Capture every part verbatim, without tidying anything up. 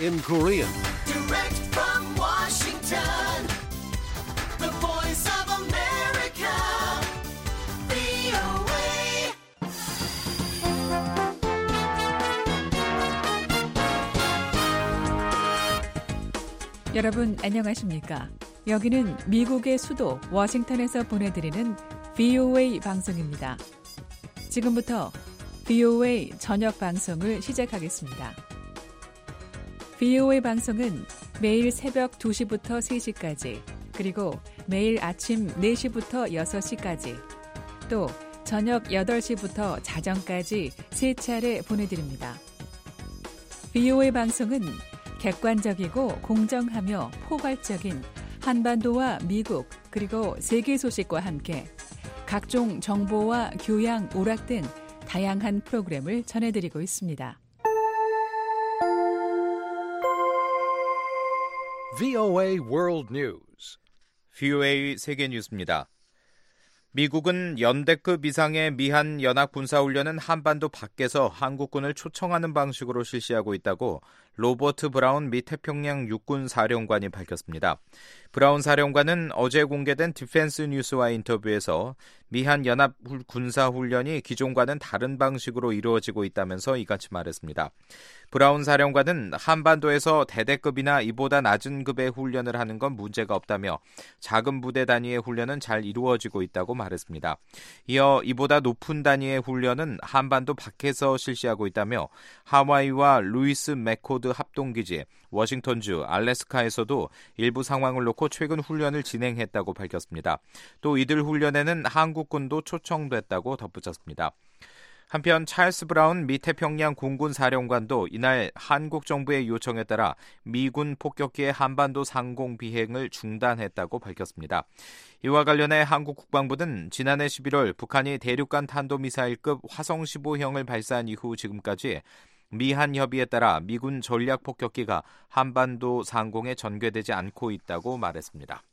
in Korean. Direct from Washington, the voice of America, 브이오에이. 여러분 안녕하십니까? 여기는 미국의 수도 워싱턴에서 보내드리는 브이오에이 방송입니다. 지금부터 브이오에이 저녁 방송을 시작하겠습니다. 브이오에이 방송은 매일 새벽 두 시부터 세 시까지, 그리고 매일 아침 네 시부터 여섯 시까지, 또 저녁 여덟 시부터 자정까지 세 차례 보내드립니다. 브이오에이 방송은 객관적이고 공정하며 포괄적인 한반도와 미국 그리고 세계 소식과 함께 각종 정보와 교양, 오락 등 다양한 프로그램을 전해드리고 있습니다. 브이오에이 World News. 브이오에이 세계 뉴스입니다. 미국은 연대급 이상의 미한 연합 군사훈련은 한반도 밖에서 한국군을 초청하는 방식으로 실시하고 있다고 로버트 브라운 미 태평양 육군 사령관이 밝혔습니다. 브라운 사령관은 어제 공개된 디펜스 뉴스와 인터뷰에서 미한 연합 군사훈련이 기존과는 다른 방식으로 이루어지고 있다면서 이같이 말했습니다. 브라운 사령관은 한반도에서 대대급이나 이보다 낮은 급의 훈련을 하는 건 문제가 없다며 작은 부대 단위의 훈련은 잘 이루어지고 있다고 말했습니다. 이어 이보다 높은 단위의 훈련은 한반도 밖에서 실시하고 있다며 하와이와 루이스 맥코드 합동기지, 워싱턴주, 알래스카에서도 일부 상황을 놓고 최근 훈련을 진행했다고 밝혔습니다. 또 이들 훈련에는 한국군도 초청됐다고 덧붙였습니다. 한편 찰스 브라운 미 태평양 공군 사령관도 이날 한국 정부의 요청에 따라 미군 폭격기의 한반도 상공 비행을 중단했다고 밝혔습니다. 이와 관련해 한국 국방부는 지난해 십일월 북한이 대륙간 탄도미사일급 화성 십오형을 발사한 이후 지금까지 미한 협의에 따라 미군 전략 폭격기가 한반도 상공에 전개되지 않고 있다고 말했습니다.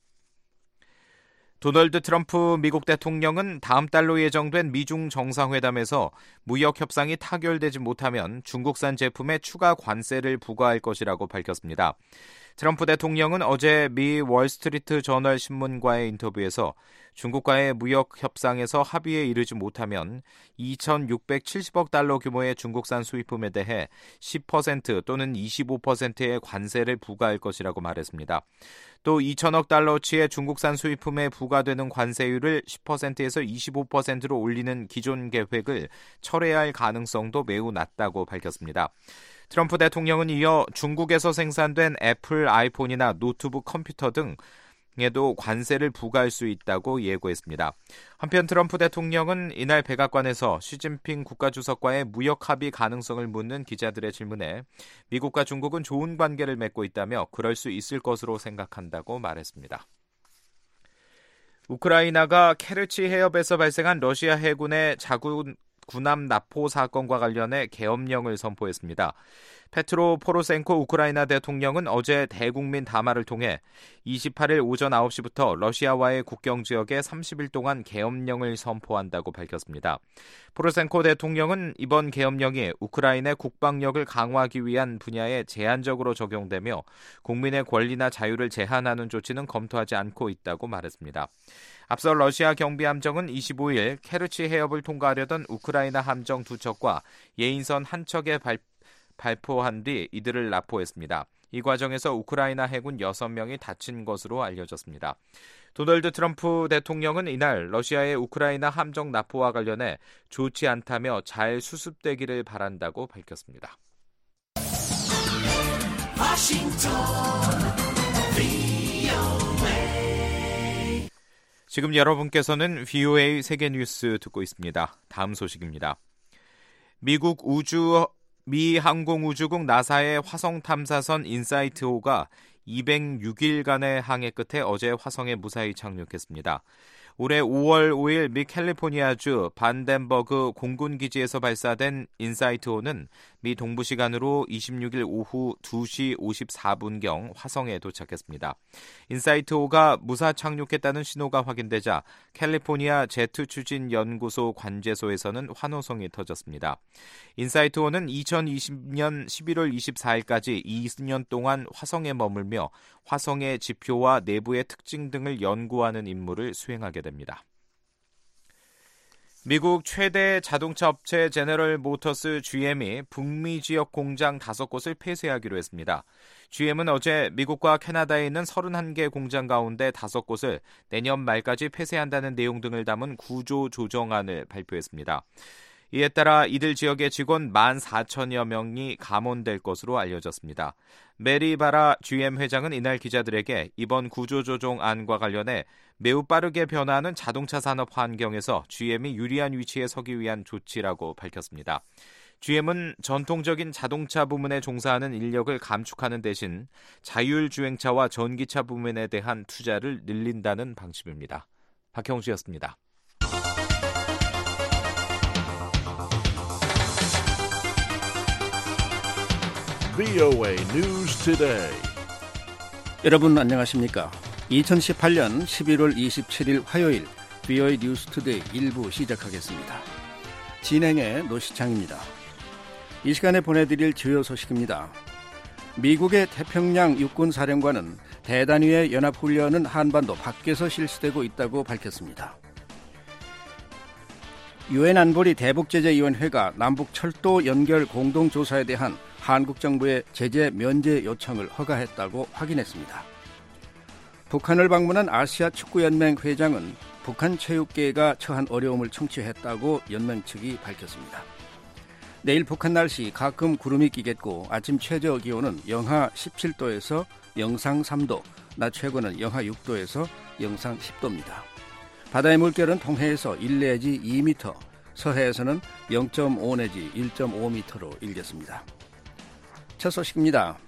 도널드 트럼프 미국 대통령은 다음 달로 예정된 미중 정상회담에서 무역 협상이 타결되지 못하면 중국산 제품에 추가 관세를 부과할 것이라고 밝혔습니다. 트럼프 대통령은 어제 미 월스트리트 저널 신문과의 인터뷰에서 중국과의 무역 협상에서 합의에 이르지 못하면 이천육백칠십억 달러 규모의 중국산 수입품에 대해 십 퍼센트 또는 이십오 퍼센트의 관세를 부과할 것이라고 말했습니다. 또 이천억 달러치의 중국산 수입품에 부과되는 관세율을 십 퍼센트에서 이십오 퍼센트로 올리는 기존 계획을 철회할 가능성도 매우 낮다고 밝혔습니다. 트럼프 대통령은 이어 중국에서 생산된 애플 아이폰이나 노트북 컴퓨터 등에도 관세를 부과할 수 있다고 예고했습니다. 한편 트럼프 대통령은 이날 백악관에서 시진핑 국가주석과의 무역 합의 가능성을 묻는 기자들의 질문에 미국과 중국은 좋은 관계를 맺고 있다며 그럴 수 있을 것으로 생각한다고 말했습니다. 우크라이나가 케르치 해협에서 발생한 러시아 해군의 자군 군함 납포 사건과 관련해 계엄령을 선포했습니다. 페트로 포로셴코 우크라이나 대통령은 어제 대국민 담화를 통해 이십팔일 오전 아홉 시부터 러시아와의 국경 지역에 삼십 일 동안 계엄령을 선포한다고 밝혔습니다. 포로셴코 대통령은 이번 계엄령이 우크라이나의 국방력을 강화하기 위한 분야에 제한적으로 적용되며 국민의 권리나 자유를 제한하는 조치는 검토하지 않고 있다고 말했습니다. 앞서 러시아 경비함정은 이십오일 케르치 해협을 통과하려던 우크라이나 함정 두 척과 예인선 한 척에 발, 발포한 뒤 이들을 납포했습니다. 이 과정에서 우크라이나 해군 여섯 명이 다친 것으로 알려졌습니다. 도널드 트럼프 대통령은 이날 러시아의 우크라이나 함정 납포와 관련해 좋지 않다며 잘 수습되기를 바란다고 밝혔습니다. 워싱턴 브이오에이. 지금 여러분께서는 브이오에이 세계뉴스 듣고 있습니다. 다음 소식입니다. 미국 우주 미 항공우주국 나사의 화성 탐사선 인사이트호가 이백육 일간의 항해 끝에 어제 화성에 무사히 착륙했습니다. 올해 오월 오일 미 캘리포니아주 반덴버그 공군기지에서 발사된 인사이트오는 미 동부 시간으로 이십육일 오후 두 시 오십사 분경 화성에 도착했습니다. 인사이트오가 무사 착륙했다는 신호가 확인되자 캘리포니아 제트 추진 연구소 관제소에서는 환호성이 터졌습니다. 인사이트오는 이천이십년 십일월 이십사일까지 이 년 동안 화성에 머물며 화성의 지표와 내부의 특징 등을 연구하는 임무를 수행하게 됩니다. 미국 최대 자동차 업체 제너럴 모터스 지엠이 북미 지역 공장 다섯 곳을 폐쇄하기로 했습니다. 지엠은 어제 미국과 캐나다에 있는 서른한 개 공장 가운데 다섯 곳을 내년 말까지 폐쇄한다는 내용 등을 담은 구조 조정안을 발표했습니다. 이에 따라 이들 지역의 직원 만 사천여 명이 감원될 것으로 알려졌습니다. 메리 바라 지엠 회장은 이날 기자들에게 이번 구조조정안과 관련해 매우 빠르게 변화하는 자동차 산업 환경에서 지엠이 유리한 위치에 서기 위한 조치라고 밝혔습니다. 지엠은 전통적인 자동차 부문에 종사하는 인력을 감축하는 대신 자율주행차와 전기차 부문에 대한 투자를 늘린다는 방침입니다. 박형수였습니다. 브이오에이 News Today. 여러분 안녕하십니까? 이천십팔년 십일월 이십칠일 화요일 브이오에이 뉴스 투데이 일부 시작하겠습니다. 진행의 노시창입니다. 이 시간에 보내드릴 주요 소식입니다. 미국의 태평양 육군사령관은 대단위의 연합훈련은 한반도 밖에서 실시되고 있다고 밝혔습니다. 유엔 안보리 대북제재위원회가 남북 철도 연결 공동조사에 대한 한국 정부의 제재 면제 요청을 허가했다고 확인했습니다. 북한을 방문한 아시아 축구연맹 회장은 북한 체육계가 처한 어려움을 청취했다고 연맹 측이 밝혔습니다. 내일 북한 날씨 가끔 구름이 끼겠고 아침 최저 기온은 영하 십칠도에서 영상 삼도, 낮 최고는 영하 육도에서 영상 십도입니다. 바다의 물결은 동해에서 일 내지 이 미터, 서해에서는 영점오 내지 일점오 미터로 일겠습니다. 첫 소식입니다.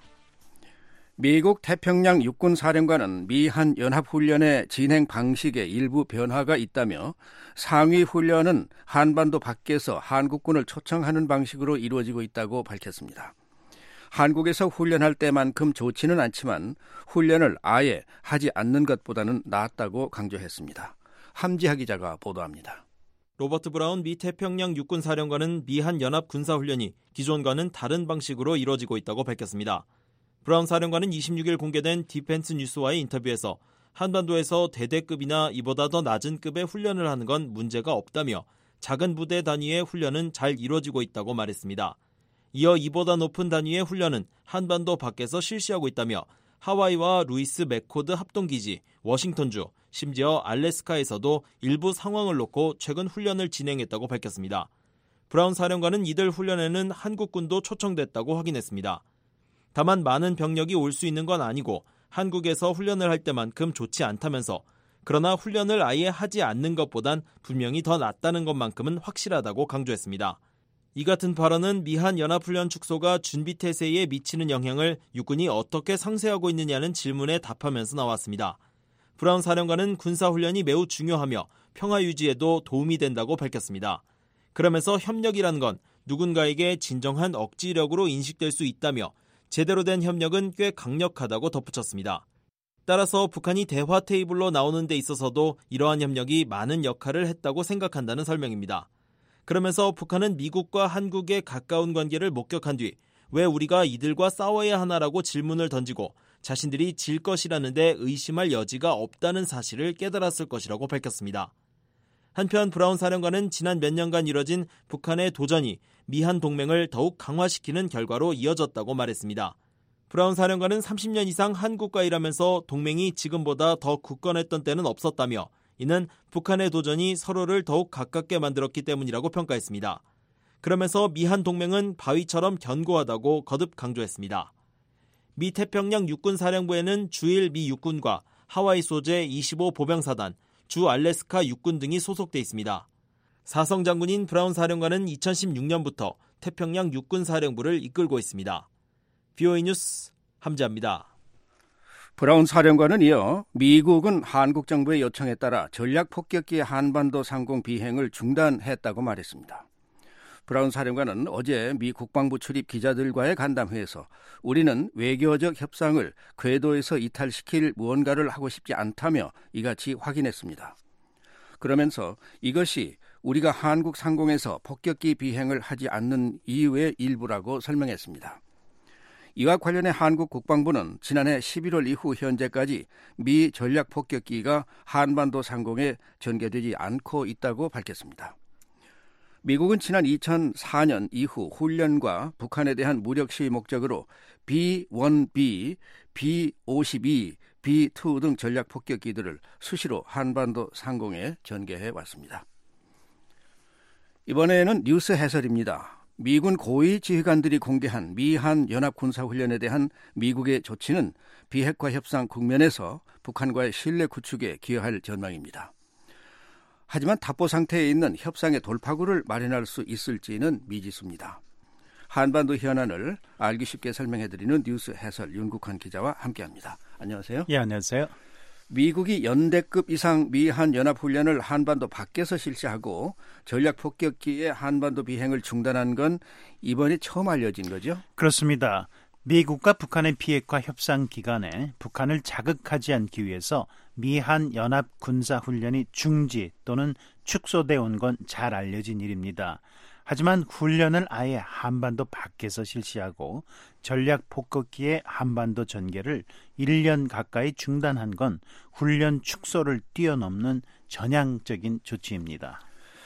미국 태평양 육군사령관은 미한 연합훈련의 진행 방식에 일부 변화가 있다며 상위 훈련은 한반도 밖에서 한국군을 초청하는 방식으로 이루어지고 있다고 밝혔습니다. 한국에서 훈련할 때만큼 좋지는 않지만 훈련을 아예 하지 않는 것보다는 낫다고 강조했습니다. 함지하 기자가 보도합니다. 로버트 브라운 미 태평양 육군사령관은 미한 연합 군사훈련이 기존과는 다른 방식으로 이루어지고 있다고 밝혔습니다. 브라운 사령관은 이십육일 공개된 디펜스 뉴스와의 인터뷰에서 한반도에서 대대급이나 이보다 더 낮은 급의 훈련을 하는 건 문제가 없다며 작은 부대 단위의 훈련은 잘 이루어지고 있다고 말했습니다. 이어 이보다 높은 단위의 훈련은 한반도 밖에서 실시하고 있다며 하와이와 루이스 맥코드 합동기지, 워싱턴주, 심지어 알래스카에서도 일부 상황을 놓고 최근 훈련을 진행했다고 밝혔습니다. 브라운 사령관은 이들 훈련에는 한국군도 초청됐다고 확인했습니다. 다만 많은 병력이 올 수 있는 건 아니고 한국에서 훈련을 할 때만큼 좋지 않다면서 그러나 훈련을 아예 하지 않는 것보단 분명히 더 낫다는 것만큼은 확실하다고 강조했습니다. 이 같은 발언은 미한 연합훈련 축소가 준비태세에 미치는 영향을 육군이 어떻게 상쇄하고 있느냐는 질문에 답하면서 나왔습니다. 브라운 사령관은 군사훈련이 매우 중요하며 평화 유지에도 도움이 된다고 밝혔습니다. 그러면서 협력이라는 건 누군가에게 진정한 억지력으로 인식될 수 있다며 제대로 된 협력은 꽤 강력하다고 덧붙였습니다. 따라서 북한이 대화 테이블로 나오는 데 있어서도 이러한 협력이 많은 역할을 했다고 생각한다는 설명입니다. 그러면서 북한은 미국과 한국의 가까운 관계를 목격한 뒤 왜 우리가 이들과 싸워야 하나라고 질문을 던지고 자신들이 질 것이라는데 의심할 여지가 없다는 사실을 깨달았을 것이라고 밝혔습니다. 한편 브라운 사령관은 지난 몇 년간 이뤄진 북한의 도전이 미한 동맹을 더욱 강화시키는 결과로 이어졌다고 말했습니다. 브라운 사령관은 삼십 년 이상 한국과 일하면서 동맹이 지금보다 더 굳건했던 때는 없었다며 이는 북한의 도전이 서로를 더욱 가깝게 만들었기 때문이라고 평가했습니다. 그러면서 미한 동맹은 바위처럼 견고하다고 거듭 강조했습니다. 미 태평양 육군사령부에는 주일 미 육군과 하와이 소재 이십오 보병사단, 주 알래스카 육군 등이 소속돼 있습니다. 사성 장군인 브라운 사령관은 이천십육 년부터 태평양 육군사령부를 이끌고 있습니다. 브이오에이 뉴스 함지아입니다. 브라운 사령관은 이어 미국은 한국 정부의 요청에 따라 전략 폭격기 한반도 상공 비행을 중단했다고 말했습니다. 브라운 사령관은 어제 미 국방부 출입 기자들과의 간담회에서 우리는 외교적 협상을 궤도에서 이탈시킬 무언가를 하고 싶지 않다며 이같이 확인했습니다. 그러면서 이것이 우리가 한국 상공에서 폭격기 비행을 하지 않는 이유의 일부라고 설명했습니다. 이와 관련해 한국 국방부는 지난해 십일월 이후 현재까지 미 전략 폭격기가 한반도 상공에 전개되지 않고 있다고 밝혔습니다. 미국은 지난 이천사 년 이후 훈련과 북한에 대한 무력 시위 목적으로 비 원 비, 비 오십이, 비 투 등 전략 폭격기들을 수시로 한반도 상공에 전개해 왔습니다. 이번에는 뉴스 해설입니다. 미군 고위 지휘관들이 공개한 미한 연합군사훈련에 대한 미국의 조치는 비핵화 협상 국면에서 북한과의 신뢰 구축에 기여할 전망입니다. 하지만 답보 상태에 있는 협상의 돌파구를 마련할 수 있을지는 미지수입니다. 한반도 현안을 알기 쉽게 설명해드리는 뉴스 해설 윤국환 기자와 함께합니다. 안녕하세요. 예, 안녕하세요. 미국이 연대급 이상 미한 연합훈련을 한반도 밖에서 실시하고 전략 폭격기의 한반도 비행을 중단한 건 이번이 처음 알려진 거죠? 그렇습니다. 미국과 북한의 비핵화 협상 기간에 북한을 자극하지 않기 위해서 미한 연합 군사훈련이 중지 또는 축소되어 온 건 잘 알려진 일입니다. 하지만 훈련을 아예 한반도 밖에서 실시하고 전략 폭격기의 한반도 전개를 일 년 가까이 중단한 건 훈련 축소를 뛰어넘는 전향적인 조치입니다.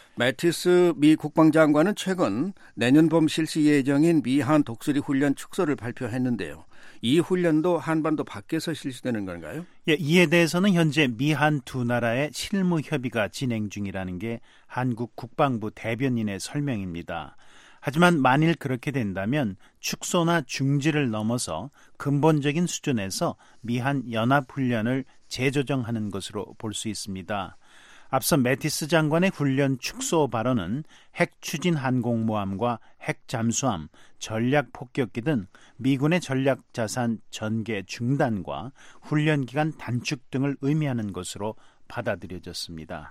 매티스 미 국방장관은 최근 내년 봄 실시 예정인 미한 독수리 훈련 축소를 발표했는데요. 이 훈련도 한반도 밖에서 실시되는 건가요? 예, 이에 대해서는 현재 미한 두 나라의 실무 협의가 진행 중이라는 게 한국 국방부 대변인의 설명입니다. 하지만 만일 그렇게 된다면 축소나 중지를 넘어서 근본적인 수준에서 미한 연합훈련을 재조정하는 것으로 볼 수 있습니다. 앞서 매티스 장관의 훈련 축소 발언은 핵 추진 항공모함과 핵 잠수함, 전략 폭격기 등 미군의 전략 자산 전개 중단과 훈련 기간 단축 등을 의미하는 것으로 받아들여졌습니다.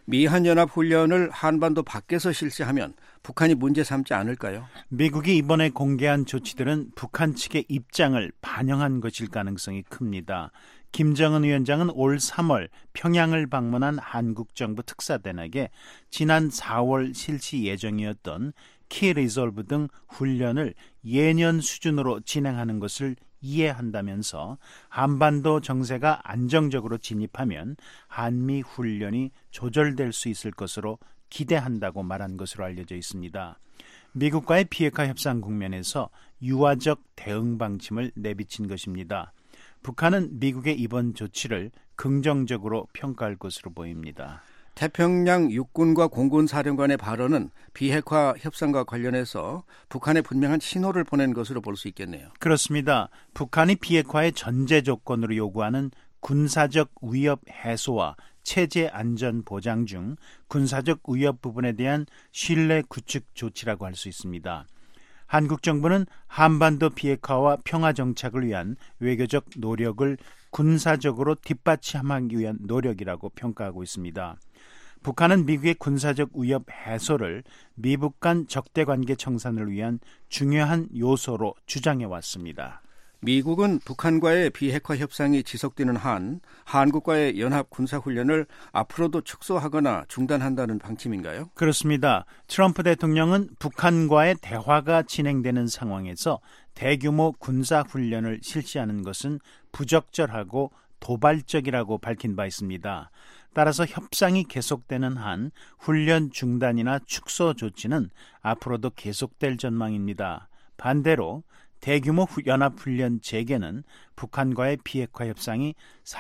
미한연합훈련을 한반도 밖에서 실시하면 북한이 문제 삼지 않을까요? 미국이 이번에 공개한 조치들은 북한 측의 입장을 반영한 것일 가능성이 큽니다. 김정은 위원장은 올 삼월 평양을 방문한 한국 정부 특사대에게 지난 사월 실시 예정이었던 키 리졸브 등 훈련을 예년 수준으로 진행하는 것을 이해한다면서 한반도 정세가 안정적으로 진입하면 한미 훈련이 조절될 수 있을 것으로 기대한다고 말한 것으로 알려져 있습니다. 미국과의 비핵화 협상 국면에서 유화적 대응 방침을 내비친 것입니다. 북한은 미국의 이번 조치를 긍정적으로 평가할 것으로 보입니다. 태평양 육군과 공군 사령관의 발언은 비핵화 협상과 관련해서 북한에 분명한 신호를 보낸 것으로 볼 수 있겠네요. 그렇습니다. 북한이 비핵화의 전제 조건으로 요구하는 군사적 위협 해소와 체제 안전 보장 중 군사적 위협 부분에 대한 신뢰 구축 조치라고 할 수 있습니다. 한국 정부는 한반도 비핵화와 평화 정착을 위한 외교적 노력을 군사적으로 뒷받침하기 위한 노력이라고 평가하고 있습니다. 북한은 미국의 군사적 위협 해소를 미북 간 적대관계 청산을 위한 중요한 요소로 주장해왔습니다. 미국은 북한과의 비핵화 협상이 지속되는 한 한국과의 연합 군사훈련을 앞으로도 축소하거나 중단한다는 방침인가요? 그렇습니다. 트럼프 대통령은 북한과의 대화가 진행되는 상황에서 대규모 군사훈련을 실시하는 것은 부적절하고 도발적이라고 밝힌 바 있습니다. 따라서 협상이 계속되는 한 훈련 중단이나 축소 조치는 앞으로도 계속될 전망입니다. 반대로 대규모 연합훈련 재개는 북한과의 비핵화 협상이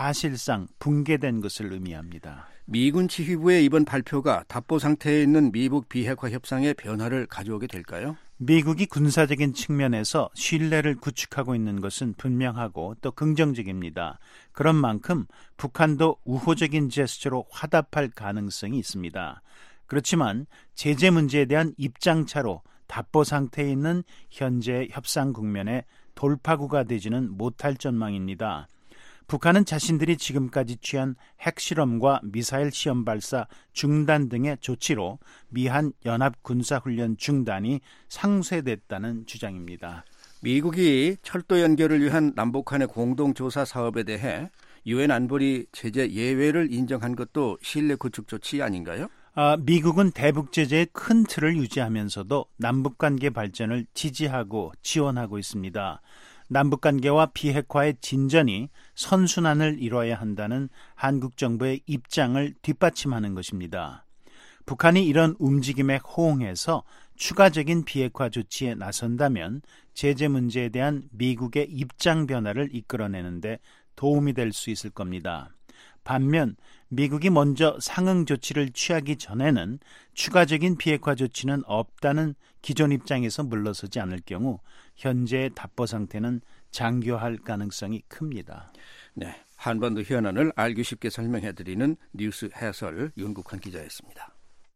사실상 붕괴된 것을 의미합니다. 미군 지휘부의 이번 발표가 답보 상태에 있는 미북 비핵화 협상에 변화를 가져오게 될까요? 미국이 군사적인 측면에서 신뢰를 구축하고 있는 것은 분명하고 또 긍정적입니다. 그런 만큼 북한도 우호적인 제스처로 화답할 가능성이 있습니다. 그렇지만 제재 문제에 대한 입장차로 답보 상태에 있는 현재 협상 국면에 돌파구가 되지는 못할 전망입니다. 북한은 자신들이 지금까지 취한 핵실험과 미사일 시험 발사 중단 등의 조치로 미한 연합군사훈련 중단이 상쇄됐다는 주장입니다. 미국이 철도 연결을 위한 남북한의 공동조사 사업에 대해 유엔 안보리 제재 예외를 인정한 것도 신뢰 구축 조치 아닌가요? 아, 미국은 대북 제재의 큰 틀을 유지하면서도 남북관계 발전을 지지하고 지원하고 있습니다. 남북관계와 비핵화의 진전이 선순환을 이뤄야 한다는 한국 정부의 입장을 뒷받침하는 것입니다. 북한이 이런 움직임에 호응해서 추가적인 비핵화 조치에 나선다면 제재 문제에 대한 미국의 입장 변화를 이끌어내는데 도움이 될 수 있을 겁니다. 반면 미국이 먼저 상응 조치를 취하기 전에는 추가적인 비핵화 조치는 없다는 기존 입장에서 물러서지 않을 경우 현재의 답보 상태는 장기화할 가능성이 큽니다. 네, 한반도 현안을 알기 쉽게 설명해드리는 뉴스 해설 윤국환 기자였습니다.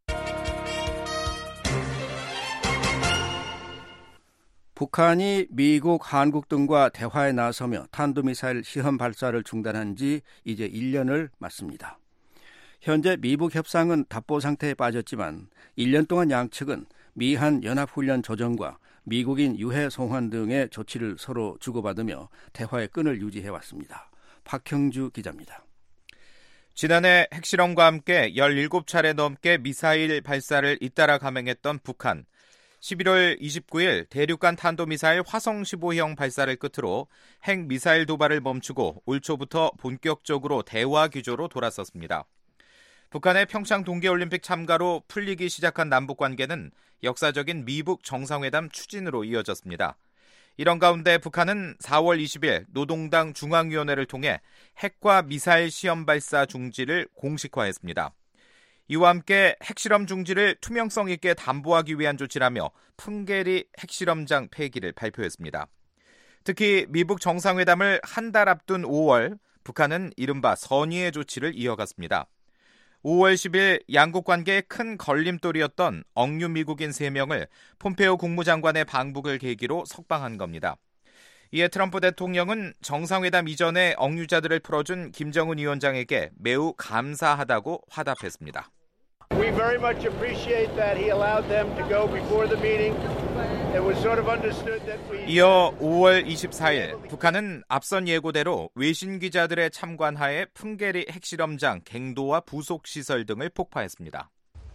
북한이 미국, 한국 등과 대화에 나서며 탄도미사일 시험 발사를 중단한 지 이제 일 년을 맞습니다. 현재 미북 협상은 답보 상태에 빠졌지만 일 년 동안 양측은 미한 연합훈련 조정과 미국인 유해 송환 등의 조치를 서로 주고받으며 대화의 끈을 유지해왔습니다. 박형주 기자입니다. 지난해 핵실험과 함께 열일곱 차례 넘게 미사일 발사를 잇따라 감행했던 북한. 십일월 이십구일 대륙간 탄도미사일 화성 십오형 발사를 끝으로 핵미사일 도발을 멈추고 올 초부터 본격적으로 대화 기조로 돌아섰습니다. 북한의 평창 동계올림픽 참가로 풀리기 시작한 남북관계는 역사적인 미북 정상회담 추진으로 이어졌습니다. 이런 가운데 북한은 사월 이십일 노동당 중앙위원회를 통해 핵과 미사일 시험 발사 중지를 공식화했습니다. 이와 함께 핵실험 중지를 투명성 있게 담보하기 위한 조치라며 풍계리 핵실험장 폐기를 발표했습니다. 특히 미북 정상회담을 한 달 앞둔 오월 북한은 이른바 선의의 조치를 이어갔습니다. 오월 십일 양국 관계에 큰 걸림돌이었던 억류 미국인 세 명을 폼페오 국무장관의 방북을 계기로 석방한 겁니다. 이에 트럼프 대통령은 정상회담 이전에 억류자들을 풀어준 김정은 위원장에게 매우 감사하다고 화답했습니다. We very much appreciate that he allowed them to go before the meeting. It was sort of understood that we... 이어 오월 이십사일 북한은 앞선 예고대로 외신 기자들의 참관하에 풍계리 핵실험장 갱도와 부속 시설 등을 폭파했습니다.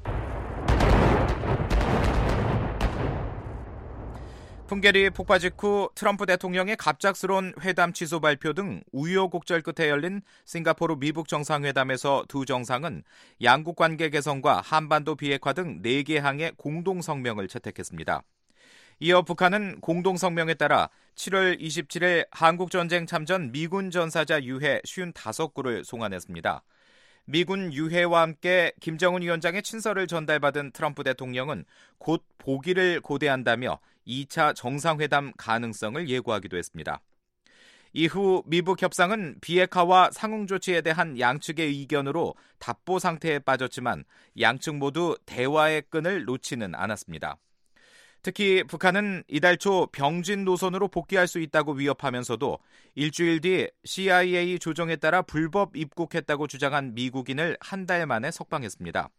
풍계리 폭파 직후 트럼프 대통령의 갑작스러운 회담 취소 발표 등 우여곡절 끝에 열린 싱가포르 미북 정상회담에서 두 정상은 양국 관계 개선과 한반도 비핵화 등 네 개 항의 공동성명을 채택했습니다. 이어 북한은 공동성명에 따라 칠월 이십칠일 한국전쟁 참전 미군 전사자 유해 오십오 구를 송환했습니다. 미군 유해와 함께 김정은 위원장의 친서를 전달받은 트럼프 대통령은 곧 보기를 고대한다며 이 차 정상회담 가능성을 예고하기도 했습니다. 이후 미북 협상은 비핵화와 상응 조치에 대한 양측의 의견으로 답보 상태에 빠졌지만 양측 모두 대화의 끈을 놓지는 않았습니다. 특히 북한은 이달 초 병진 노선으로 복귀할 수 있다고 위협하면서도 일주일 뒤 씨아이에이 조정에 따라 불법 입국했다고 주장한 미국인을 한 달 만에 석방했습니다.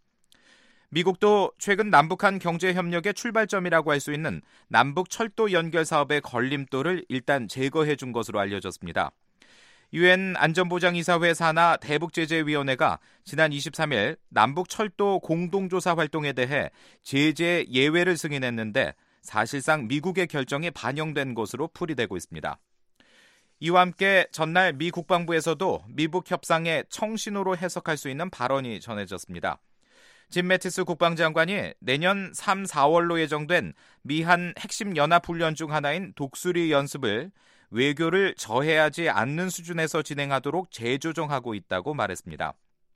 미국도 최근 남북한 경제협력의 출발점이라고 할 수 있는 남북 철도 연결 사업의 걸림돌을 일단 제거해 준 것으로 알려졌습니다. 유엔 안전보장이사회 산하 대북제재위원회가 지난 이십삼일 남북 철도 공동조사 활동에 대해 제재 예외를 승인했는데 사실상 미국의 결정이 반영된 것으로 풀이되고 있습니다. 이와 함께 전날 미 국방부에서도 미북 협상의 청신호로 해석할 수 있는 발언이 전해졌습니다. 짐 매티스 국방장관이 내년 삼, 사월로 예정된 미한 핵심 연합훈련 중 하나인 독수리 연습을 외교를 저해하지 않는 수준에서 진행하도록 재조정하고 있다고 말했습니다.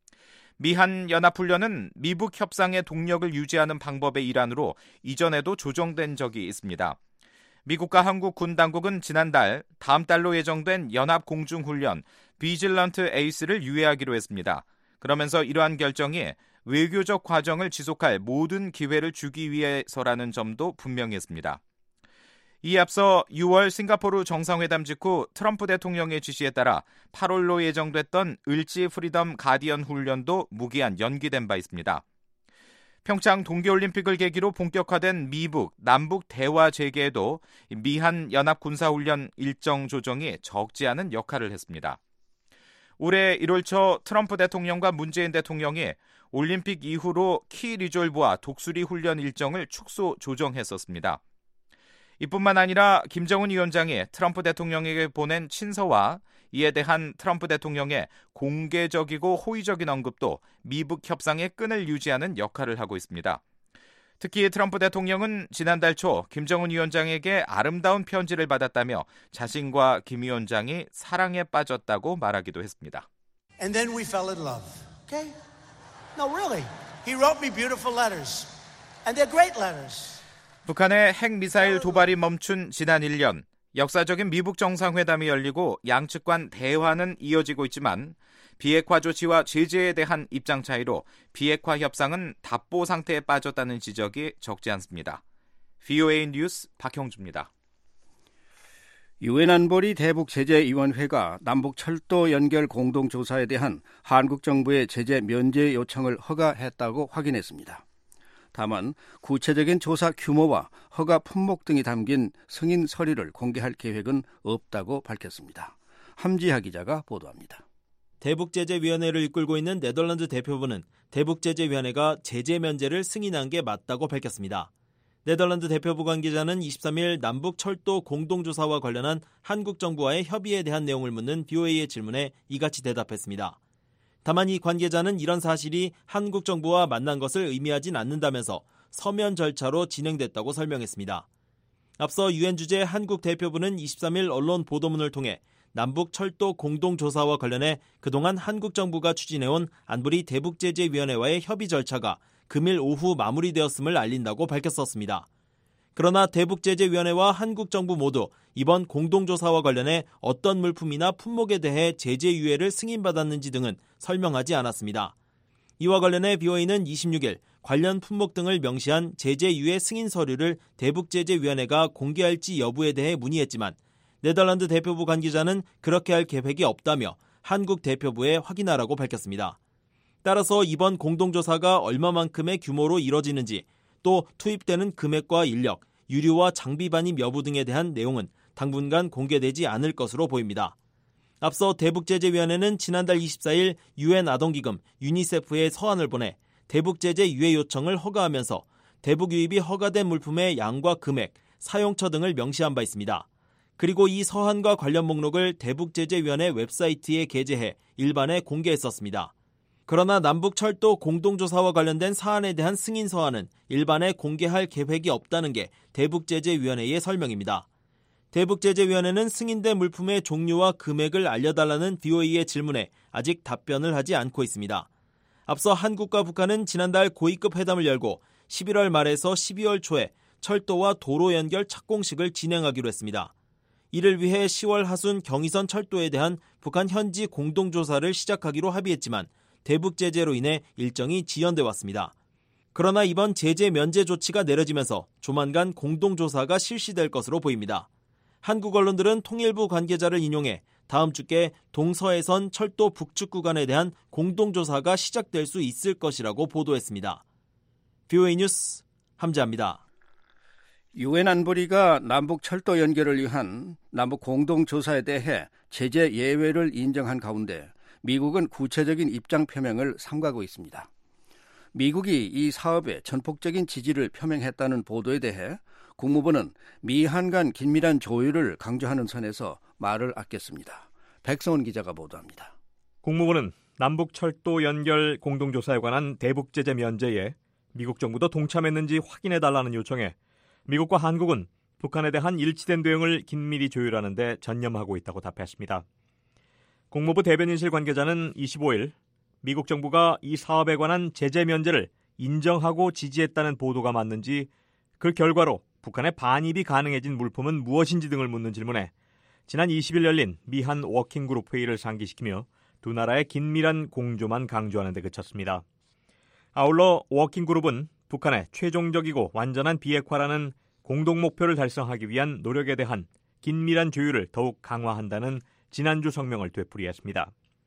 미한 연합훈련은 미북 협상의 동력을 유지하는 방법의 일환으로 이전에도 조정된 적이 있습니다. 미국과 한국 군 당국은 지난달 다음 달로 예정된 연합공중훈련 비질런트 에이스를 유예하기로 했습니다. 그러면서 이러한 결정이 외교적 과정을 지속할 모든 기회를 주기 위해서라는 점도 분명히 했습니다. 이에 앞서 유월 싱가포르 정상회담 직후 트럼프 대통령의 지시에 따라 팔월로 예정됐던 을지 프리덤 가디언 훈련도 무기한 연기된 바 있습니다. 평창 동계올림픽을 계기로 본격화된 미북, 남북 대화 재개에도 미한 연합군사훈련 일정 조정이 적지 않은 역할을 했습니다. 올해 일월 초 트럼프 대통령과 문재인 대통령이 올림픽 이후로 키 리졸브와 독수리 훈련 일정을 축소 조정했었습니다. 이뿐만 아니라 김정은 위원장이 트럼프 대통령에게 보낸 친서와 이에 대한 트럼프 대통령의 공개적이고 호의적인 언급도 미북 협상의 끈을 유지하는 역할을 하고 있습니다. 특히 트럼프 대통령은 지난달 초 김정은 위원장에게 아름다운 편지를 받았다며 자신과 김 위원장이 사랑에 빠졌다고 말하기도 했습니다. And then we fell in love. Okay? No, really. He wrote me beautiful letters. And they're great letters. 북한의 핵미사일 도발이 멈춘 지난 일 년, 역사적인 미북 정상회담이 열리고 양측 간 대화는 이어지고 있지만 비핵화 조치와 제재에 대한 입장 차이로 비핵화 협상은 답보 상태에 빠졌다는 지적이 적지 않습니다. 브이오에이 뉴스 박형주입니다. 유엔 안보리 대북제재위원회가 남북 철도 연결 공동조사에 대한 한국 정부의 제재 면제 요청을 허가했다고 확인했습니다. 다만 구체적인 조사 규모와 허가 품목 등이 담긴 승인 서류를 공개할 계획은 없다고 밝혔습니다. 함지하 기자가 보도합니다. 대북제재위원회를 이끌고 있는 네덜란드 대표부는 대북제재위원회가 제재 면제를 승인한 게 맞다고 밝혔습니다. 네덜란드 대표부 관계자는 이십삼 일 남북 철도 공동조사와 관련한 한국 정부와의 협의에 대한 내용을 묻는 브이오에이의 질문에 이같이 대답했습니다. 다만 이 관계자는 이런 사실이 한국 정부와 만난 것을 의미하진 않는다면서 서면 절차로 진행됐다고 설명했습니다. 앞서 유엔 주재 한국 대표부는 이십삼 일 언론 보도문을 통해 남북 철도 공동조사와 관련해 그동안 한국 정부가 추진해온 안보리 대북제재위원회와의 협의 절차가 금일 오후 마무리되었음을 알린다고 밝혔었습니다. 그러나 대북제재위원회와 한국 정부 모두 이번 공동조사와 관련해 어떤 물품이나 품목에 대해 제재 유예를 승인받았는지 등은 설명하지 않았습니다. 이와 관련해 브이오에이는 이십육 일 관련 품목 등을 명시한 제재 유예 승인 서류를 대북제재위원회가 공개할지 여부에 대해 문의했지만 네덜란드 대표부 관계자는 그렇게 할 계획이 없다며 한국 대표부에 확인하라고 밝혔습니다. 따라서 이번 공동조사가 얼마만큼의 규모로 이뤄지는지 또 투입되는 금액과 인력, 유류와 장비 반입 여부 등에 대한 내용은 당분간 공개되지 않을 것으로 보입니다. 앞서 대북제재위원회는 지난달 이십사 일 유엔 아동기금 유니세프에 서한을 보내 대북제재 유예 요청을 허가하면서 대북 유입이 허가된 물품의 양과 금액, 사용처 등을 명시한 바 있습니다. 그리고 이 서한과 관련 목록을 대북제재위원회 웹사이트에 게재해 일반에 공개했었습니다. 그러나 남북철도 공동조사와 관련된 사안에 대한 승인 서한은 일반에 공개할 계획이 없다는 게 대북제재위원회의 설명입니다. 대북제재위원회는 승인된 물품의 종류와 금액을 알려달라는 브이오에이의 질문에 아직 답변을 하지 않고 있습니다. 앞서 한국과 북한은 지난달 고위급 회담을 열고 십일월 말에서 십이월 초에 철도와 도로 연결 착공식을 진행하기로 했습니다. 이를 위해 시월 하순 경의선 철도에 대한 북한 현지 공동조사를 시작하기로 합의했지만 대북 제재로 인해 일정이 지연돼 왔습니다. 그러나 이번 제재 면제 조치가 내려지면서 조만간 공동조사가 실시될 것으로 보입니다. 한국 언론들은 통일부 관계자를 인용해 다음 주께 동서해선 철도 북측 구간에 대한 공동조사가 시작될 수 있을 것이라고 보도했습니다. 브이오에이 뉴스 함재합니다. 유엔 안보리가 남북 철도 연결을 위한 남북 공동조사에 대해 제재 예외를 인정한 가운데 미국은 구체적인 입장 표명을 삼가고 있습니다. 미국이 이 사업에 전폭적인 지지를 표명했다는 보도에 대해 국무부는 미한 간 긴밀한 조율을 강조하는 선에서 말을 아꼈습니다. 백성원 기자가 보도합니다. 국무부는 남북 철도 연결 공동조사에 관한 대북제재 면제에 미국 정부도 동참했는지 확인해달라는 요청에 미국과 한국은 북한에 대한 일치된 대응을 긴밀히 조율하는 데 전념하고 있다고 답했습니다. 국무부 대변인실 관계자는 이십오 일 미국 정부가 이 사업에 관한 제재 면제를 인정하고 지지했다는 보도가 맞는지 그 결과로 북한의 반입이 가능해진 물품은 무엇인지 등을 묻는 질문에 지난 이십 일 열린 미한 워킹그룹 회의를 상기시키며 두 나라의 긴밀한 공조만 강조하는 데 그쳤습니다. 아울러 워킹그룹은 북한의 최종적이고 완전한 비핵화라는 공동 목표를 달성하기 위한 노력에 대한 긴밀한 조율을 더욱 강화한다는 지난주 성명을 되풀이했습니다.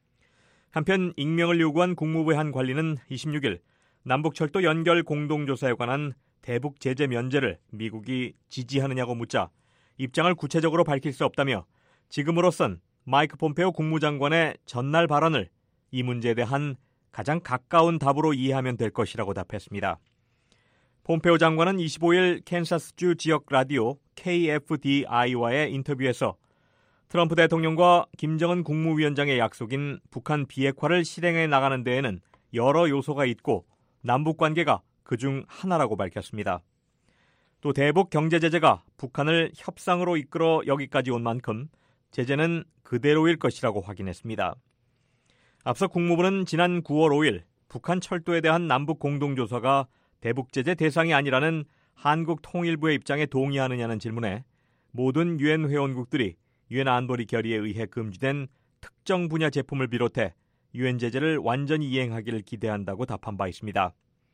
한편 익명을 요구한 국무부의 한 관리는 이십육 일 남북철도 연결 공동조사에 관한 대북 제재 면제를 미국이 지지하느냐고 묻자 입장을 구체적으로 밝힐 수 없다며 지금으로선 마이크 폼페오 국무장관의 전날 발언을 이 문제에 대한 가장 가까운 답으로 이해하면 될 것이라고 답했습니다. 폼페오 장관은 이십오 일 캔사스주 지역 라디오 케이에프디아이와의 인터뷰에서 트럼프 대통령과 김정은 국무위원장의 약속인 북한 비핵화를 실행해 나가는 데에는 여러 요소가 있고 남북관계가 그중 하나라고 밝혔습니다. 또 대북 경제 제재가 북한을 협상으로 이끌어 여기까지 온 만큼 제재는 그대로일 것이라고 확인했습니다. 앞서 국무부는 지난 구월 오일 북한 철도에 대한 남북 공동조사가 대북 제재 대상이 아니라는 한국 통일부의 입장에 동의하느냐는 질문에 모든 유엔 회원국들이 유엔 안보리 결의에 의해 금지된 특정 분야 제품을 비롯해 유엔 제재를 완전히 이행하기를 기대한다고 답한 바 있습니다.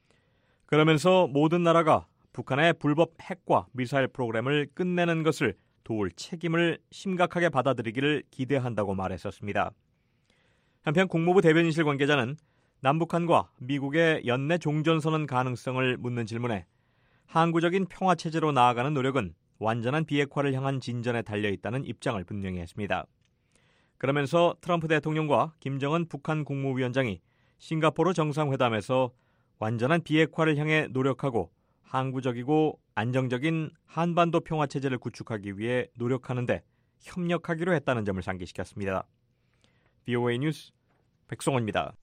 그러면서 모든 나라가 북한의 불법 핵과 미사일 프로그램을 끝내는 것을 도울 책임을 심각하게 받아들이기를 기대한다고 말했었습니다. 한편 국무부 대변인실 관계자는 남북한과 미국의 연내 종전선언 가능성을 묻는 질문에 항구적인 평화체제로 나아가는 노력은 완전한 비핵화를 향한 진전에 달려있다는 입장을 분명히 했습니다. 그러면서 트럼프 대통령과 김정은 북한 국무위원장이 싱가포르 정상회담에서 완전한 비핵화를 향해 노력하고 항구적이고 안정적인 한반도 평화체제를 구축하기 위해 노력하는데 협력하기로 했다는 점을 상기시켰습니다. 브이오에이 뉴스 백성원입니다.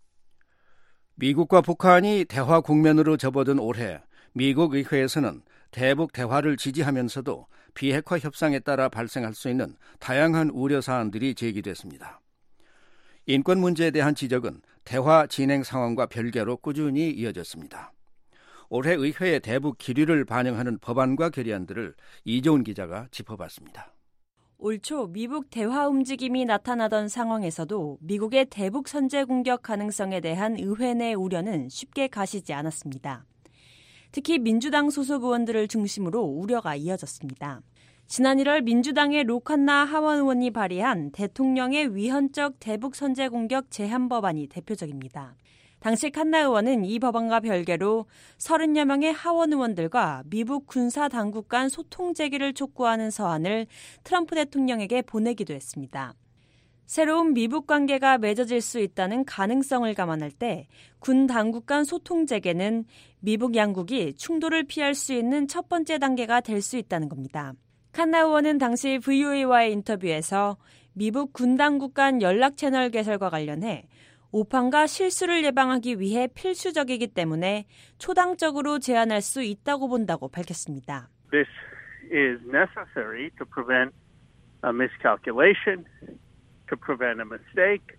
미국과 북한이 대화 국면으로 접어든 올해 미국 의회에서는 대북 대화를 지지하면서도 비핵화 협상에 따라 발생할 수 있는 다양한 우려 사안들이 제기됐습니다. 인권 문제에 대한 지적은 대화 진행 상황과 별개로 꾸준히 이어졌습니다. 올해 의회의 대북 기류를 반영하는 법안과 결의안들을 이재훈 기자가 짚어봤습니다. 올 초 미북 대화 움직임이 나타나던 상황에서도 미국의 대북 선제 공격 가능성에 대한 의회 내 우려는 쉽게 가시지 않았습니다. 특히 민주당 소속 의원들을 중심으로 우려가 이어졌습니다. 지난 일월 민주당의 로칸나 하원 의원이 발의한 대통령의 위헌적 대북 선제 공격 제한 법안이 대표적입니다. 당시 칸나 의원은 이 법안과 별개로 서른여 명의 하원 의원들과 미국 군사 당국 간 소통 재개를 촉구하는 서한을 트럼프 대통령에게 보내기도 했습니다. 새로운 미북 관계가 맺어질 수 있다는 가능성을 감안할 때 군 당국 간 소통 재개는 미북 양국이 충돌을 피할 수 있는 첫 번째 단계가 될 수 있다는 겁니다. 칸나 의원은 당시 브이오에이와의 인터뷰에서 미북 군 당국 간 연락 채널 개설과 관련해 오판과 실수를 예방하기 위해 필수적이기 때문에 초당적으로 제한할 수 있다고 본다고 밝혔습니다. This is necessary to prevent a miscalculation, to prevent a mistake.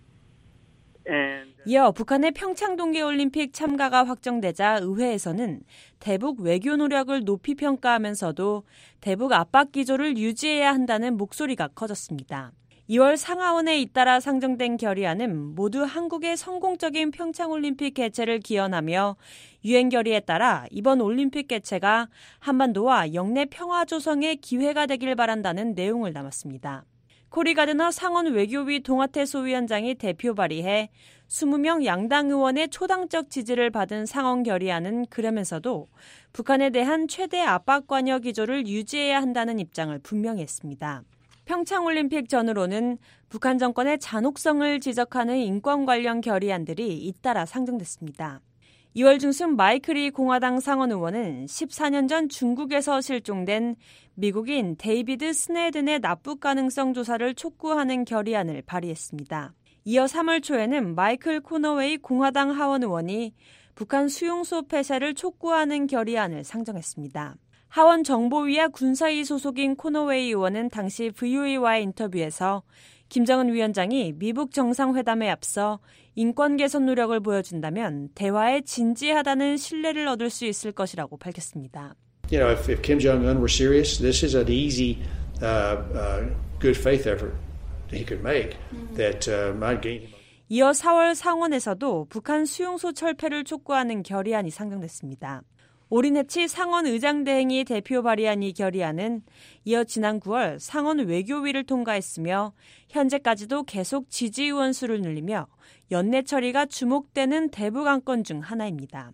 And... 이어 북한의 평창 동계올림픽 참가가 확정되자 의회에서는 대북 외교 노력을 높이 평가하면서도 대북 압박 기조를 유지해야 한다는 목소리가 커졌습니다. 이월 상하원에 잇따라 상정된 결의안은 모두 한국의 성공적인 평창올림픽 개최를 기원하며 유엔 결의에 따라 이번 올림픽 개최가 한반도와 영내 평화 조성의 기회가 되길 바란다는 내용을 담았습니다. 코리 가드너 상원 외교위 동아태 소위원장이 대표 발의해 이십 명 양당 의원의 초당적 지지를 받은 상원 결의안은 그러면서도 북한에 대한 최대 압박 관여 기조를 유지해야 한다는 입장을 분명히 했습니다. 평창올림픽 전후로는 북한 정권의 잔혹성을 지적하는 인권 관련 결의안들이 잇따라 상정됐습니다. 이월 중순 마이클 리 공화당 상원 의원은 십사 년 전 중국에서 실종된 미국인 데이비드 스네든의 납북 가능성 조사를 촉구하는 결의안을 발의했습니다. 이어 삼월 초에는 마이클 코너웨이 공화당 하원 의원이 북한 수용소 폐쇄를 촉구하는 결의안을 상정했습니다. 하원 정보위와 군사위 소속인 코너웨이 의원은 당시 브이오에이와의 인터뷰에서 김정은 위원장이 미북 정상회담에 앞서 인권 개선 노력을 보여준다면 대화에 진지하다는 신뢰를 얻을 수 있을 것이라고 밝혔습니다. You know, if, if Kim Jong-un were serious, this is an easy, uh, uh, good faith effort he could make that uh, might gain him. 이어 사월 상원에서도 북한 수용소 철폐를 촉구하는 결의안이 상정됐습니다. 오리네치 상원 의장대행이 대표 발의한 이 결의안은 이어 지난 구월 상원 외교위를 통과했으며 현재까지도 계속 지지의원 수를 늘리며 연내 처리가 주목되는 대북 안건 중 하나입니다.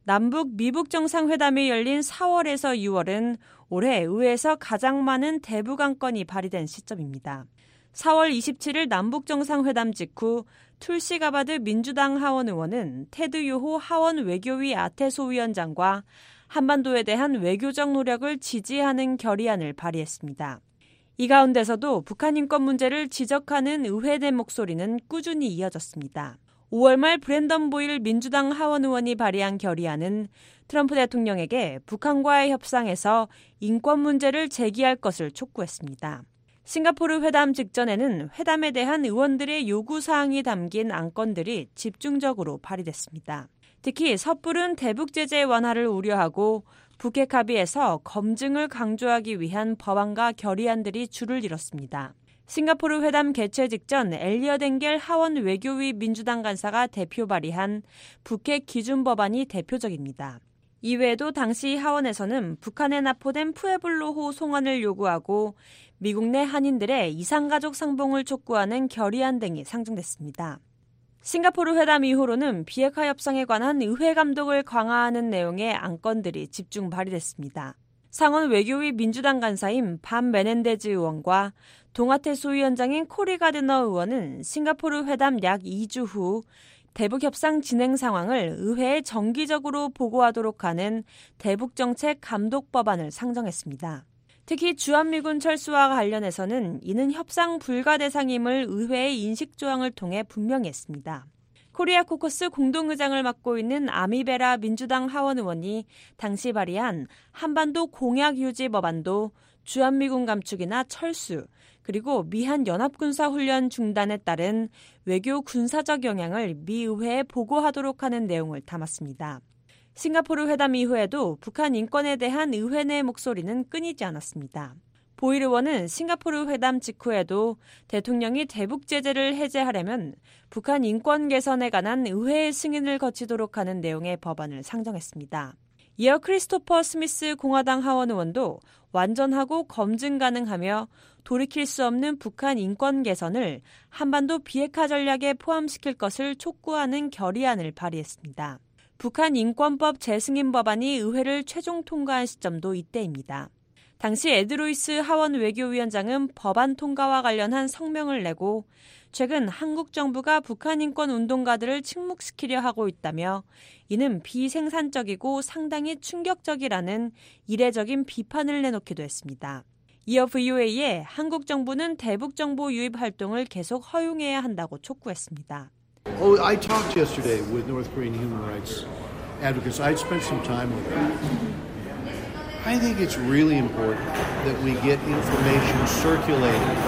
남북 미북 정상회담이 열린 사월에서 유월은 올해 의회에서 가장 많은 대북 안건이 발의된 시점입니다. 사월 이십칠일 남북 정상회담 직후 툴시 가바드 민주당 하원 의원은 테드 요호 하원 외교위 아테소 위원장과 한반도에 대한 외교적 노력을 지지하는 결의안을 발의했습니다. 이 가운데서도 북한 인권 문제를 지적하는 의회 내 목소리는 꾸준히 이어졌습니다. 오월 말 브랜던 보일 민주당 하원 의원이 발의한 결의안은 트럼프 대통령에게 북한과의 협상에서 인권 문제를 제기할 것을 촉구했습니다. 싱가포르 회담 직전에는 회담에 대한 의원들의 요구사항이 담긴 안건들이 집중적으로 발의됐습니다. 특히 섣부른 대북 제재 완화를 우려하고 북핵 합의에서 검증을 강조하기 위한 법안과 결의안들이 줄을 이뤘습니다. 싱가포르 회담 개최 직전 엘리엇 엥겔 하원 외교위 민주당 간사가 대표 발의한 북핵 기준 법안이 대표적입니다. 이외에도 당시 하원에서는 북한에 납포된 푸에블로호 송환을 요구하고 미국 내 한인들의 이산가족 상봉을 촉구하는 결의안 등이 상정됐습니다. 싱가포르 회담 이후로는 비핵화 협상에 관한 의회 감독을 강화하는 내용의 안건들이 집중 발의됐습니다. 상원 외교위 민주당 간사인 반 메넨데즈 의원과 동아테소 위원장인 코리 가드너 의원은 싱가포르 회담 약 이 주 후 대북 협상 진행 상황을 의회에 정기적으로 보고하도록 하는 대북정책 감독 법안을 상정했습니다. 특히 주한미군 철수와 관련해서는 이는 협상 불가 대상임을 의회의 인식 조항을 통해 분명히 했습니다. 코리아 코커스 공동의장을 맡고 있는 아미베라 민주당 하원 의원이 당시 발의한 한반도 공약 유지 법안도 주한미군 감축이나 철수, 그리고 미한 연합군사훈련 중단에 따른 외교 군사적 영향을 미 의회에 보고하도록 하는 내용을 담았습니다. 싱가포르 회담 이후에도 북한 인권에 대한 의회 내 목소리는 끊이지 않았습니다. 보일 의원은 싱가포르 회담 직후에도 대통령이 대북 제재를 해제하려면 북한 인권 개선에 관한 의회의 승인을 거치도록 하는 내용의 법안을 상정했습니다. 이어 크리스토퍼 스미스 공화당 하원 의원도 완전하고 검증 가능하며 돌이킬 수 없는 북한 인권 개선을 한반도 비핵화 전략에 포함시킬 것을 촉구하는 결의안을 발의했습니다. 북한 인권법 재승인 법안이 의회를 최종 통과한 시점도 이때입니다. 당시 에드 루이스 하원 외교위원장은 법안 통과와 관련한 성명을 내고 최근 한국 정부가 북한 인권 운동가들을 침묵시키려 하고 있다며 이는 비생산적이고 상당히 충격적이라는 이례적인 비판을 내놓기도 했습니다. 이어 브이오에이에 한국 정부는 대북 정보 유입 활동을 계속 허용해야 한다고 촉구했습니다. Oh, I talked yesterday with North Korean human rights advocates. I spent some time with them. I think it's really important that we get information circulating.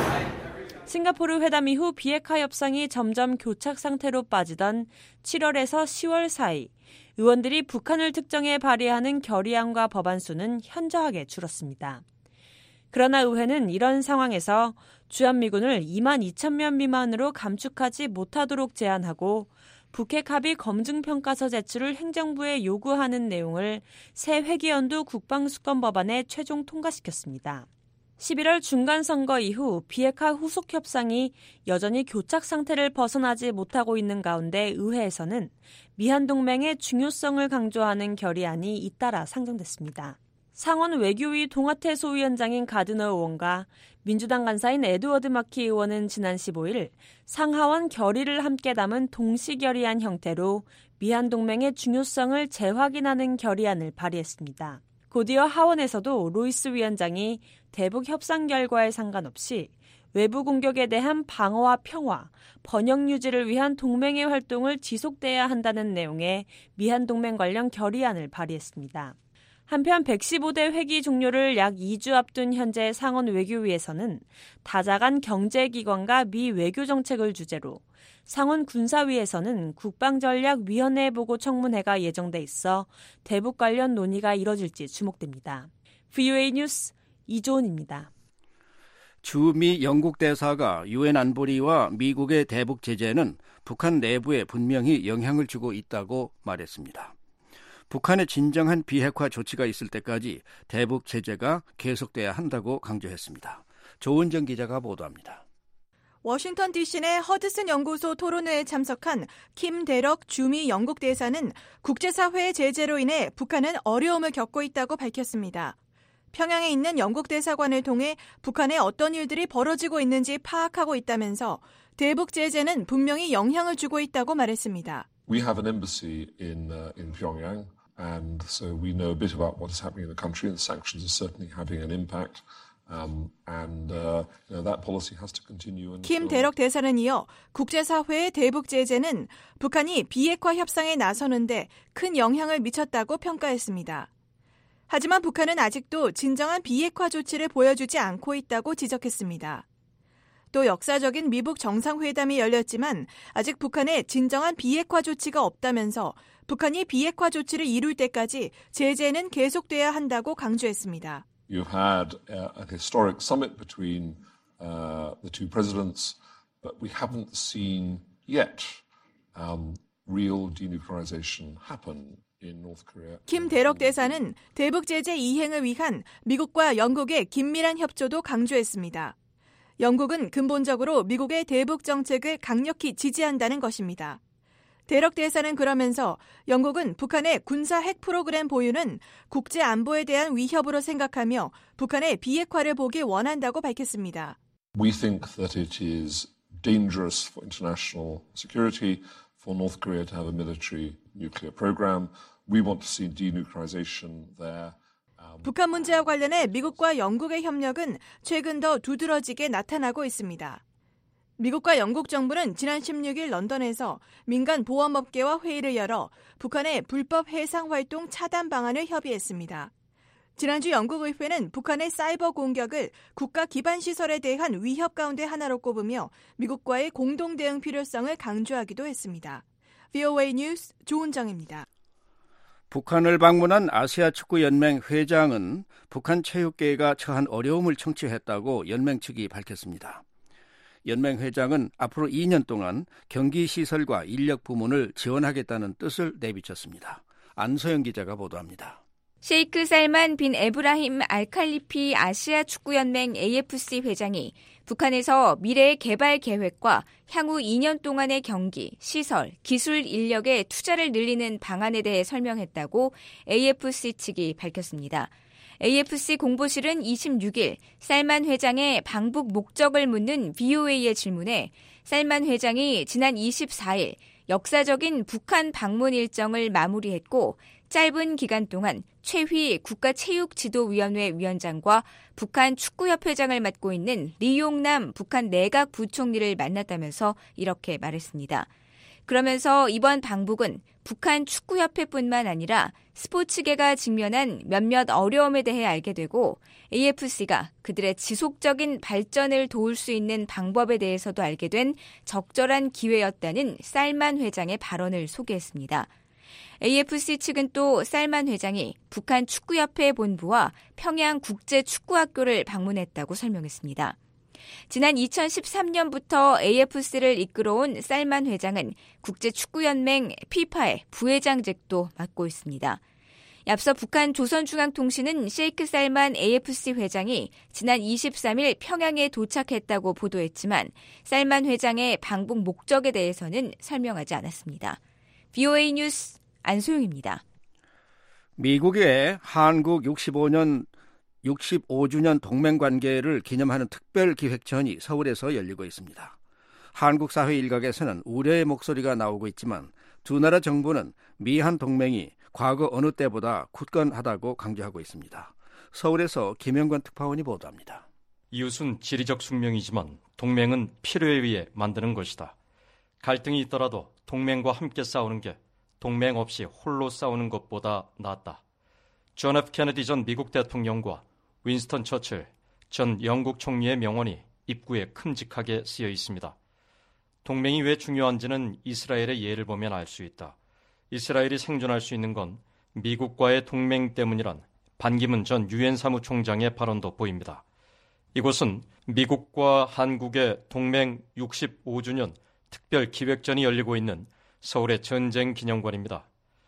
싱가포르 회담 이후 비핵화 협상이 점점 교착 상태로 빠지던 칠월에서 시월 사이 의원들이 북한을 특정해 발의하는 결의안과 법안 수는 현저하게 줄었습니다. 그러나 의회는 이런 상황에서 주한미군을 이만 이천 명 미만으로 감축하지 못하도록 제한하고 북핵 합의 검증평가서 제출을 행정부에 요구하는 내용을 새 회기연도 국방수권 법안에 최종 통과시켰습니다. 십일월 중간선거 이후 비핵화 후속 협상이 여전히 교착 상태를 벗어나지 못하고 있는 가운데 의회에서는 미한동맹의 중요성을 강조하는 결의안이 잇따라 상정됐습니다. 상원 외교위 동아태소 위원장인 가드너 의원과 민주당 간사인 에드워드 마키 의원은 지난 십오일 상하원 결의를 함께 담은 동시결의안 형태로 미한동맹의 중요성을 재확인하는 결의안을 발의했습니다. 곧이어 하원에서도 로이스 위원장이 대북 협상 결과에 상관없이 외부 공격에 대한 방어와 평화, 번영 유지를 위한 동맹의 활동을 지속돼야 한다는 내용의 미한동맹 관련 결의안을 발의했습니다. 한편 백십오 대 회기 종료를 약 이 주 앞둔 현재 상원 외교위에서는 다자간 경제기관과 미 외교정책을 주제로, 상원 군사위에서는 국방전략위원회 보고 청문회가 예정돼 있어 대북 관련 논의가 이뤄질지 주목됩니다. 브이오에이 뉴스 이조은입니다. 주미 영국 대사가 유엔 안보리와 미국의 대북 제재는 북한 내부에 분명히 영향을 주고 있다고 말했습니다. 북한의 진정한 비핵화 조치가 있을 때까지 대북 제재가 계속돼야 한다고 강조했습니다. 조은정 기자가 보도합니다. 워싱턴 디씨 내 허드슨 연구소 토론회에 참석한 김대럭 주미 영국 대사는 국제사회의 제재로 인해 북한은 어려움을 겪고 있다고 밝혔습니다. 평양에 있는 영국 대사관을 통해 북한에 어떤 일들이 벌어지고 있는지 파악하고 있다면서 대북 제재는 분명히 영향을 주고 있다고 말했습니다. We have an embassy in uh, in Pyongyang, and so we know a bit about what is happening in the country, and sanctions are certainly having an impact. Um, and uh, you know, that policy has to continue. 김 대럭 대사는 이어 국제사회의 대북 제재는 북한이 비핵화 협상에 나서는데 큰 영향을 미쳤다고 평가했습니다. 하지만 북한은 아직도 진정한 비핵화 조치를 보여주지 않고 있다고 지적했습니다. 또 역사적인 미북 정상회담이 열렸지만 아직 북한에 진정한 비핵화 조치가 없다면서 북한이 비핵화 조치를 이룰 때까지 제재는 계속돼야 한다고 강조했습니다. You've had a historic summit between uh, the two presidents, but we haven't seen yet um, real denuclearization happen in North Korea. 김 대럭 대사는 대북 제재 이행을 위한 미국과 영국의 긴밀한 협조도 강조했습니다. 영국은 근본적으로 미국의 대북 정책을 강력히 지지한다는 것입니다. 대럭 대사는 그러면서 영국은 북한의 군사 핵 프로그램 보유는 국제 안보에 대한 위협으로 생각하며 북한의 비핵화를 보기 원한다고 밝혔습니다. We think that it is dangerous for international security for North Korea to have a military nuclear program. We want to see denuclearization there. 북한 문제와 관련해 미국과 영국의 협력은 최근 더 두드러지게 나타나고 있습니다. 미국과 영국 정부는 지난 십육 일 런던에서 민간 보안업계와 회의를 열어 북한의 불법 해상 활동 차단 방안을 협의했습니다. 지난주 영국 의회는 북한의 사이버 공격을 국가 기반 시설에 대한 위협 가운데 하나로 꼽으며 미국과의 공동 대응 필요성을 강조하기도 했습니다. 브이오에이 뉴스 조은정입니다. 북한을 방문한 아시아 축구연맹 회장은 북한 체육계가 처한 어려움을 청취했다고 연맹 측이 밝혔습니다. 연맹 회장은 앞으로 이 년 동안 경기시설과 인력 부문을 지원하겠다는 뜻을 내비쳤습니다. 안소영 기자가 보도합니다. 셰이크 살만 빈 에브라힘 알칼리피 아시아 축구연맹 에이에프씨 회장이 북한에서 미래의 개발 계획과 향후 이 년 동안의 경기, 시설, 기술 인력의 투자를 늘리는 방안에 대해 설명했다고 에이에프씨 측이 밝혔습니다. 에이에프씨 공보실은 이십육 일 살만 회장의 방북 목적을 묻는 브이오에이의 질문에 살만 회장이 지난 이십사 일 역사적인 북한 방문 일정을 마무리했고 짧은 기간 동안 최휘 국가체육지도위원회 위원장과 북한 축구협회장을 맡고 있는 리용남 북한 내각 부총리를 만났다면서 이렇게 말했습니다. 그러면서 이번 방북은 북한 축구협회뿐만 아니라 스포츠계가 직면한 몇몇 어려움에 대해 알게 되고 에이에프씨가 그들의 지속적인 발전을 도울 수 있는 방법에 대해서도 알게 된 적절한 기회였다는 살만 회장의 발언을 소개했습니다. 에이에프씨 측은 또 살만 회장이 북한 축구협회 본부와 평양 국제축구학교를 방문했다고 설명했습니다. 지난 이천십삼 년부터 에이에프씨를 이끌어온 살만 회장은 국제축구연맹 피파의 부회장직도 맡고 있습니다. 앞서 북한 조선중앙통신은 셰이크 살만 에이에프씨 회장이 지난 이십삼 일 평양에 도착했다고 보도했지만 살만 회장의 방북 목적에 대해서는 설명하지 않았습니다. 브이오에이 뉴스 안소영입니다. 미국의 한국 육십오 년 육십오 주년 동맹관계를 기념하는 특별기획전이 서울에서 열리고 있습니다. 한국 사회 일각에서는 우려의 목소리가 나오고 있지만 두 나라 정부는 미한 동맹이 과거 어느 때보다 굳건하다고 강조하고 있습니다. 서울에서 김영관 특파원이 보도합니다. 이웃은 지리적 숙명이지만 동맹은 필요에 의해 만드는 것이다. 갈등이 있더라도 동맹과 함께 싸우는 게 동맹 없이 홀로 싸우는 것보다 낫다. 존 에프 케네디 전 미국 대통령과 윈스턴 처칠 전 영국 총리의 명언이 입구에 큼직하게 쓰여 있습니다. 동맹이 왜 중요한지는 이스라엘의 예를 보면 알 수 있다. 이스라엘이 생존할 수 있는 건 미국과의 동맹 때문이란 반기문 전 유엔 사무총장의 발언도 보입니다. 이곳은 미국과 한국의 동맹 육십오 주년 특별 기획전이 열리고 있는 서울의 전쟁 기념관입니다.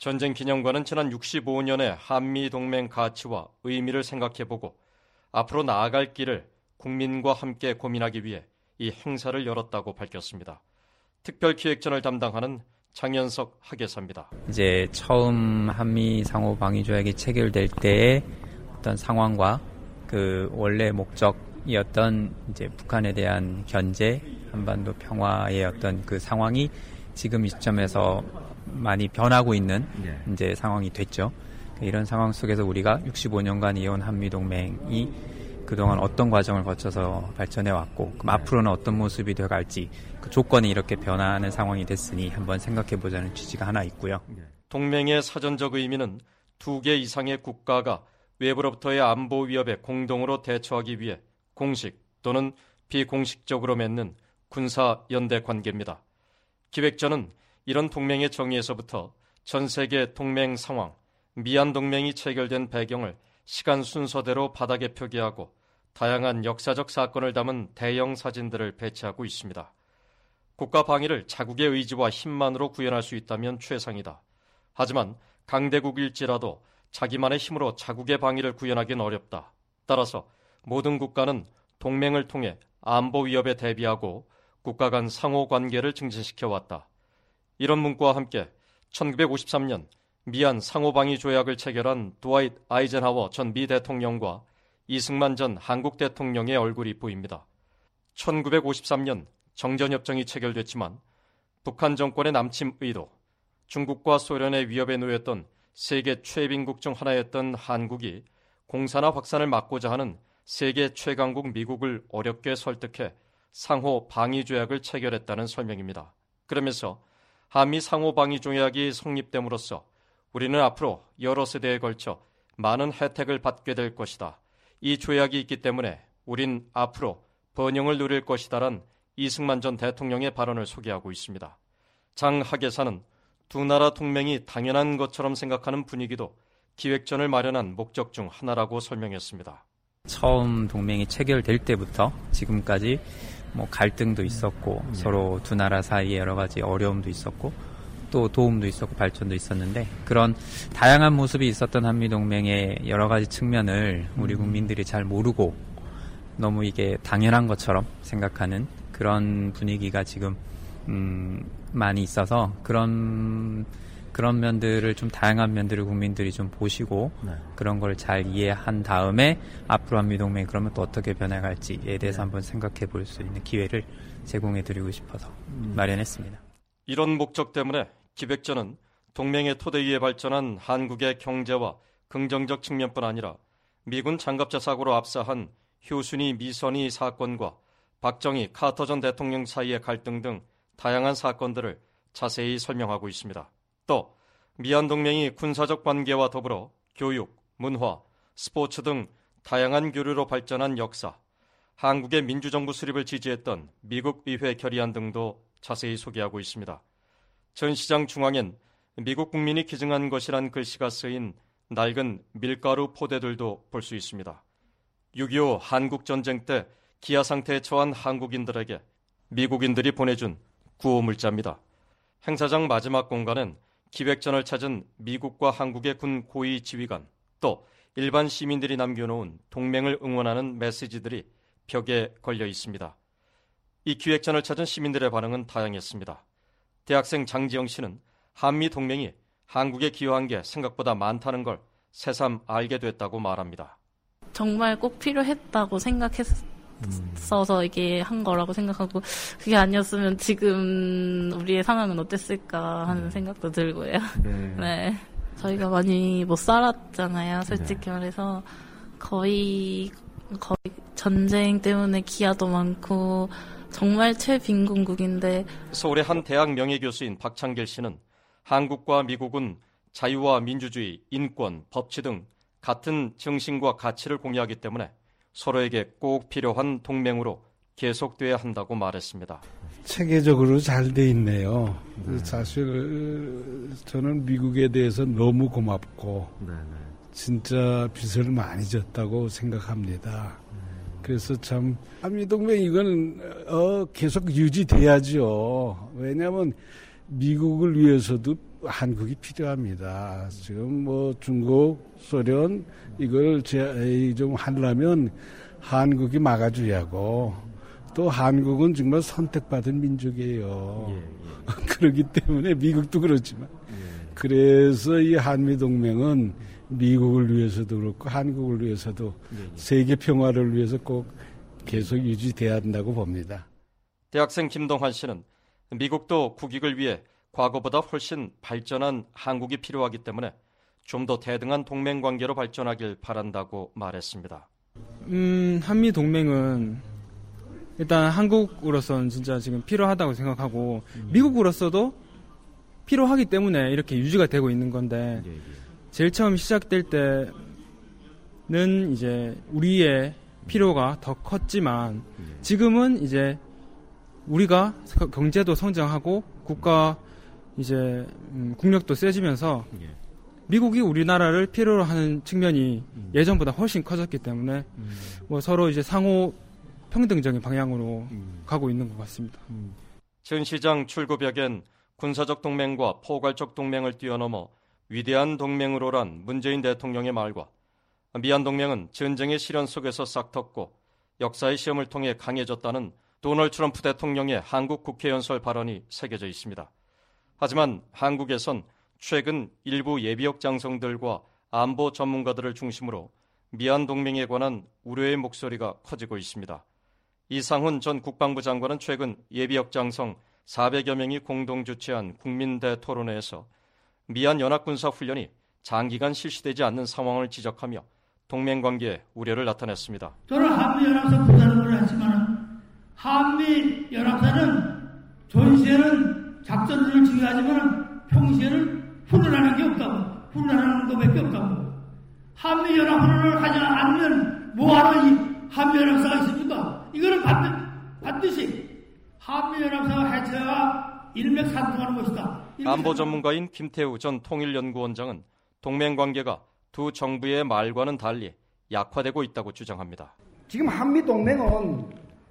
전쟁 기념관은 지난 육십오 년의 한미동맹 가치와 의미를 생각해보고 앞으로 나아갈 길을 국민과 함께 고민하기 위해 이 행사를 열었다고 밝혔습니다. 특별기획전을 담당하는 장현석 학예사입니다. 이제 처음 한미 상호 방위 조약이 체결될 때의 어떤 상황과 그 원래 목적이었던 이제 북한에 대한 견제, 한반도 평화의 어떤 그 상황이 지금 이 시점에서 많이 변하고 있는 이제 상황이 됐죠. 이런 상황 속에서 우리가 육십오 년간 이어온 한미 동맹이 그동안 어떤 과정을 거쳐서 발전해 왔고 그럼 앞으로는 어떤 모습이 되어갈지 그 조건이 이렇게 변화하는 상황이 됐으니 한번 생각해보자는 취지가 하나 있고요. 동맹의 사전적 의미는 두 개 이상의 국가가 외부로부터의 안보 위협에 공동으로 대처하기 위해 공식 또는 비공식적으로 맺는 군사연대 관계입니다. 기획전은 이런 동맹의 정의에서부터 전 세계 동맹 상황, 미한 동맹이 체결된 배경을 시간 순서대로 바닥에 표기하고 다양한 역사적 사건을 담은 대형 사진들을 배치하고 있습니다. 국가 방위를 자국의 의지와 힘만으로 구현할 수 있다면 최상이다. 하지만 강대국일지라도 자기만의 힘으로 자국의 방위를 구현하기는 어렵다. 따라서 모든 국가는 동맹을 통해 안보 위협에 대비하고 국가 간 상호 관계를 증진시켜 왔다. 이런 문구와 함께 천구백오십삼 년 미한 상호방위 조약을 체결한 드와이트 아이젠하워 전 미 대통령과 이승만 전 한국 대통령의 얼굴이 보입니다. 천구백오십삼 년 정전협정이 체결됐지만 북한 정권의 남침 의도, 중국과 소련의 위협에 놓였던 세계 최빈국 중 하나였던 한국이 공산화 확산을 막고자 하는 세계 최강국 미국을 어렵게 설득해 상호 방위 조약을 체결했다는 설명입니다. 그러면서 한미 상호 방위 조약이 성립됨으로써 우리는 앞으로 여러 세대에 걸쳐 많은 혜택을 받게 될 것이다. 이 조약이 있기 때문에 우린 앞으로 번영을 누릴 것이다란 이승만 전 대통령의 발언을 소개하고 있습니다. 장 학예사는 두 나라 동맹이 당연한 것처럼 생각하는 분위기도 기획전을 마련한 목적 중 하나라고 설명했습니다. 처음 동맹이 체결될 때부터 지금까지 뭐 갈등도 있었고 네. 서로 두 나라 사이에 여러 가지 어려움도 있었고 또 도움도 있었고 발전도 있었는데 그런 다양한 모습이 있었던 한미동맹의 여러 가지 측면을 우리 국민들이 잘 모르고 너무 이게 당연한 것처럼 생각하는 그런 분위기가 지금 음, 많이 있어서 그런 그런 면들을 좀 다양한 면들을 국민들이 좀 보시고 네. 그런 걸 잘 이해한 다음에 앞으로 한미동맹이 그러면 또 어떻게 변해갈지에 대해서 네. 한번 생각해 볼 수 있는 기회를 제공해드리고 싶어서 음. 마련했습니다. 이런 목적 때문에 기획전은 동맹의 토대 위에 발전한 한국의 경제와 긍정적 측면뿐 아니라 미군 장갑차 사고로 압사한 효순이 미선희 사건과 박정희 카터 전 대통령 사이의 갈등 등 다양한 사건들을 자세히 설명하고 있습니다. 또 미한 동맹이 군사적 관계와 더불어 교육, 문화, 스포츠 등 다양한 교류로 발전한 역사, 한국의 민주정부 수립을 지지했던 미국 의회 결의안 등도 자세히 소개하고 있습니다. 전시장 중앙엔 미국 국민이 기증한 것이란 글씨가 쓰인 낡은 밀가루 포대들도 볼 수 있습니다. 육이오 한국전쟁 때 기아 상태에 처한 한국인들에게 미국인들이 보내준 구호물자입니다. 행사장 마지막 공간엔 기획전을 찾은 미국과 한국의 군 고위 지휘관 또 일반 시민들이 남겨놓은 동맹을 응원하는 메시지들이 벽에 걸려 있습니다. 이 기획전을 찾은 시민들의 반응은 다양했습니다. 대학생 장지영 씨는 한미 동맹이 한국에 기여한 게 생각보다 많다는 걸 새삼 알게 됐다고 말합니다. 정말 꼭 필요했다고 생각했어서 이게 한 거라고 생각하고 그게 아니었으면 지금 우리의 상황은 어땠을까 하는 네. 생각도 들고요. 네. 네. 저희가 많이 못 살았잖아요. 솔직히 네. 말해서 거의 거의 전쟁 때문에 기아도 많고 정말 최빈군국인데 서울의 한 대학 명예교수인 박창길 씨는 한국과 미국은 자유와 민주주의, 인권, 법치 등 같은 정신과 가치를 공유하기 때문에 서로에게 꼭 필요한 동맹으로 계속돼야 한다고 말했습니다. 체계적으로 잘 돼 있네요. 네. 사실 저는 미국에 대해서 너무 고맙고 네, 네. 진짜 빚을 많이 졌다고 생각합니다. 그래서 참 한미동맹 이거는 어, 계속 유지돼야죠. 왜냐하면 미국을 위해서도 한국이 필요합니다. 지금 뭐 중국, 소련 이걸 제, 좀 하려면 한국이 막아줘야고 또 한국은 정말 선택받은 민족이에요. 예, 예. 그렇기 때문에 미국도 그렇지만 예. 그래서 이 한미동맹은 미국을 위해서도 그렇고 한국을 위해서도 예, 예. 세계 평화를 위해서 꼭 계속 유지돼야 한다고 봅니다. 대학생 김동환 씨는 미국도 국익을 위해 과거보다 훨씬 발전한 한국이 필요하기 때문에 좀 더 대등한 동맹관계로 발전하길 바란다고 말했습니다. 음, 한미 동맹은 일단 한국으로서는 진짜 지금 필요하다고 생각하고 음. 미국으로서도 필요하기 때문에 이렇게 유지가 되고 있는 건데 예, 예. 제일 처음 시작될 때는 이제 우리의 필요가 더 컸지만 예. 지금은 이제 우리가 경제도 성장하고 국가 이제 음, 국력도 세지면서 예. 미국이 우리나라를 필요로 하는 측면이 음. 예전보다 훨씬 커졌기 때문에 음. 뭐 서로 이제 상호 평등적인 방향으로 음. 가고 있는 것 같습니다. 음. 전 시장 출구벽엔 군사적 동맹과 포괄적 동맹을 뛰어넘어 위대한 동맹으로란 문재인 대통령의 말과 미한 동맹은 전쟁의 시련 속에서 싹텄고 역사의 시험을 통해 강해졌다는 도널드 트럼프 대통령의 한국 국회 연설 발언이 새겨져 있습니다. 하지만 한국에선 최근 일부 예비역 장성들과 안보 전문가들을 중심으로 미한 동맹에 관한 우려의 목소리가 커지고 있습니다. 이상훈 전 국방부 장관은 최근 예비역 장성 사백여 명이 공동 주최한 국민대 토론회에서 미한 연합군사훈련이 장기간 실시되지 않는 상황을 지적하며 동맹관계에 우려를 나타냈습니다. 저는 한미연합사 부사를 했지만 한미연합사는 전시에는 작전들을 지휘하지만 평시에는 훈련하는 게 없다고, 훈련하는 것밖에 없다고. 한미연합훈련을 하지 않으면 뭐하러 이 한미연합사가 있습니까? 이거는 반드시 한미연합사가 해체가 일맥상통하는 것이다. 안보 전문가인 김태우 전 통일연구원장은 동맹관계가 두 정부의 말과는 달리 약화되고 있다고 주장합니다. 지금 한미동맹은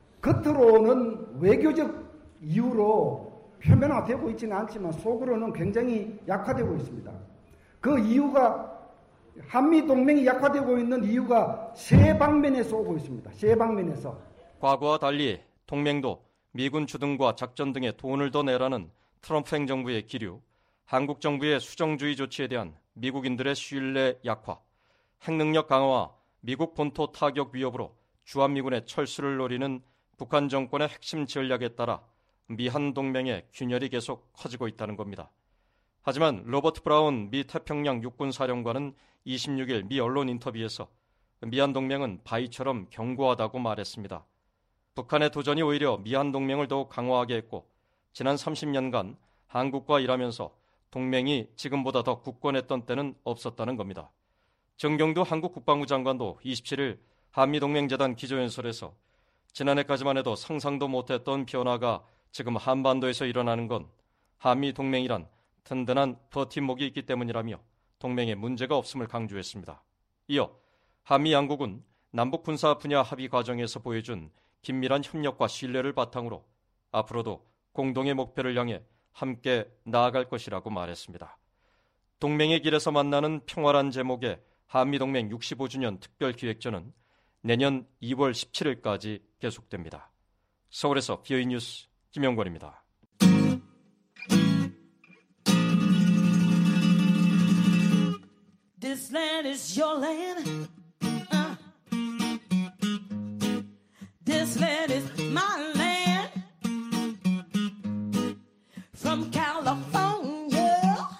겉으로는 외교적 이유로 표면화되고 있지는 않지만 속으로는 굉장히 약화되고 있습니다. 그 이유가 한미동맹이 약화되고 있는 이유가 세 방면에서 오고 있습니다. 세 방면에서. 과거와 달리 동맹도 미군 주둔과 작전 등에 돈을 더 내라는 트럼프 행정부의 기류, 한국 정부의 수정주의 조치에 대한 미국인들의 신뢰 약화, 핵능력 강화와 미국 본토 타격 위협으로 주한미군의 철수를 노리는 북한 정권의 핵심 전략에 따라 미한 동맹의 균열이 계속 커지고 있다는 겁니다. 하지만 로버트 브라운 미 태평양 육군사령관은 이십육 일 미 언론 인터뷰에서 미한 동맹은 바위처럼 견고하다고 말했습니다. 북한의 도전이 오히려 미한 동맹을 더욱 강화하게 했고 지난 삼십 년간 한국과 일하면서 동맹이 지금보다 더 굳건했던 때는 없었다는 겁니다. 정경두 한국 국방부 장관도 이십칠 일 한미동맹재단 기조연설에서 지난해까지만 해도 상상도 못했던 변화가 지금 한반도에서 일어나는 건 한미동맹이란 든든한 버팀목이 있기 때문이라며 동맹에 문제가 없음을 강조했습니다. 이어 한미 양국은 남북 군사 분야 합의 과정에서 보여준 긴밀한 협력과 신뢰를 바탕으로 앞으로도 공동의 목표를 향해 함께 나아갈 것이라고 말했습니다. 동맹의 길에서 만나는 평화란 제목의 한미동맹 육십오 주년 특별기획전은 내년 이월 십칠일까지 계속됩니다. 서울에서 비오이 뉴스 김영권입니다. This land is your land. Uh. This land is my land. From California,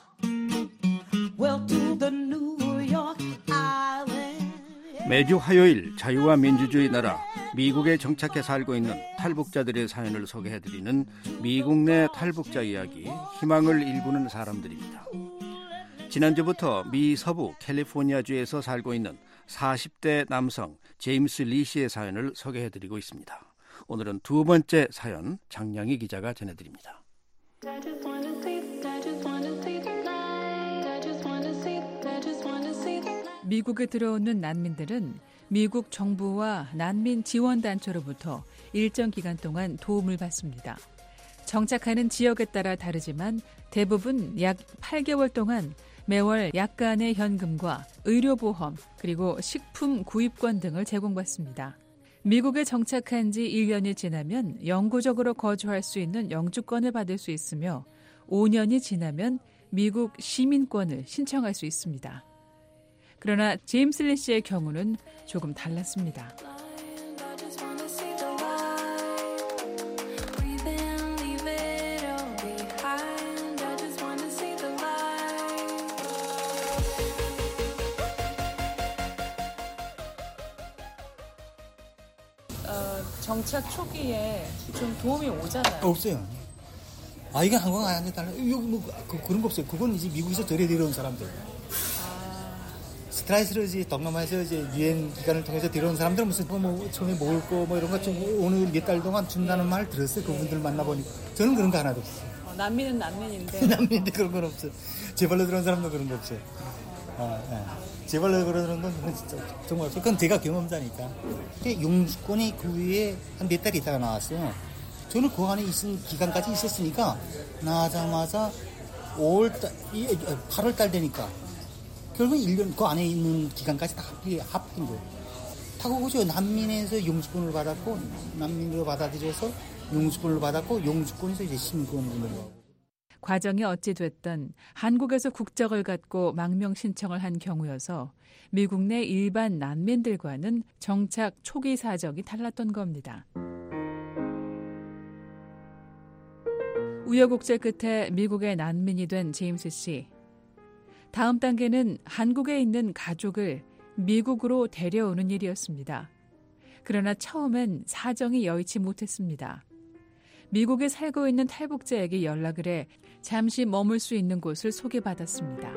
well to the New York Island. 매주 화요일 자유와 민주주의 나라 미국에 정착해 살고 있는 탈북자들의 사연을 소개해드리는 미국 내 탈북자 이야기, 희망을 일구는 사람들입니다. 지난주부터 미 서부 캘리포니아주에서 살고 있는 사십 대 남성 제임스 리 씨의 사연을 소개해드리고 있습니다. 오늘은 두 번째 사연 장량희 기자가 전해드립니다. 미국에 들어오는 난민들은 미국 정부와 난민 지원단체로부터 일정 기간 동안 도움을 받습니다. 정착하는 지역에 따라 다르지만 대부분 약 팔 개월 동안 매월 약간의 현금과 의료보험 그리고 식품 구입권 등을 제공받습니다. 미국에 정착한 지 일 년이 지나면 영구적으로 거주할 수 있는 영주권을 받을 수 있으며 오 년이 지나면 미국 시민권을 신청할 수 있습니다. 그러나 제임스 리 씨의 경우는 조금 달랐습니다. 어, 정착 초기에 좀 도움이 오잖아요. 없어요. 아, 이게 한국 아닌데 달라. 이거 뭐 그, 그런 거 없어요. 그건 이제 미국에서 덜에 들어온 사람들. 아. 스트라이스로 이제 동남아에서 이제 유엔 기관을 통해서 들어온 사람들은 무슨 뭐 처음에 먹을 거 뭐 이런 거 좀 오늘 몇 달 동안 준다는 말 들었어요. 그분들 만나보니까. 저는 그런 거 하나도 없어요. 어, 난민은 난민인데. 난민인데 그런 건 없어요. 제 발로 들어온 사람도 그런 거 없어요. 아, 예. 제 발로 그러는 건 진짜 정말 없어요. 그건 제가 경험자니까. 근데 영주권이 그 위에 한 몇 달 있다가 나왔어요. 저는 그 안에 있은 기간까지 있었으니까 나자마자 오월달, 팔월달 되니까 결국 일 년 그 안에 있는 기간까지 다 합의, 합인 거예요. 타고 그죠. 난민에서 영주권을 받았고 난민으로 받아들여서 영주권을 받았고 영주권에서 이제 시민권을 받는 거고. 과정이 어찌 됐든 한국에서 국적을 갖고 망명 신청을 한 경우여서 미국 내 일반 난민들과는 정착 초기 사정이 달랐던 겁니다. 우여곡절 끝에 미국의 난민이 된 제임스 씨. 다음 단계는 한국에 있는 가족을 미국으로 데려오는 일이었습니다. 그러나 처음엔 사정이 여의치 못했습니다. 미국에 살고 있는 탈북자에게 연락을 해 잠시 머물 수 있는 곳을 소개받았습니다.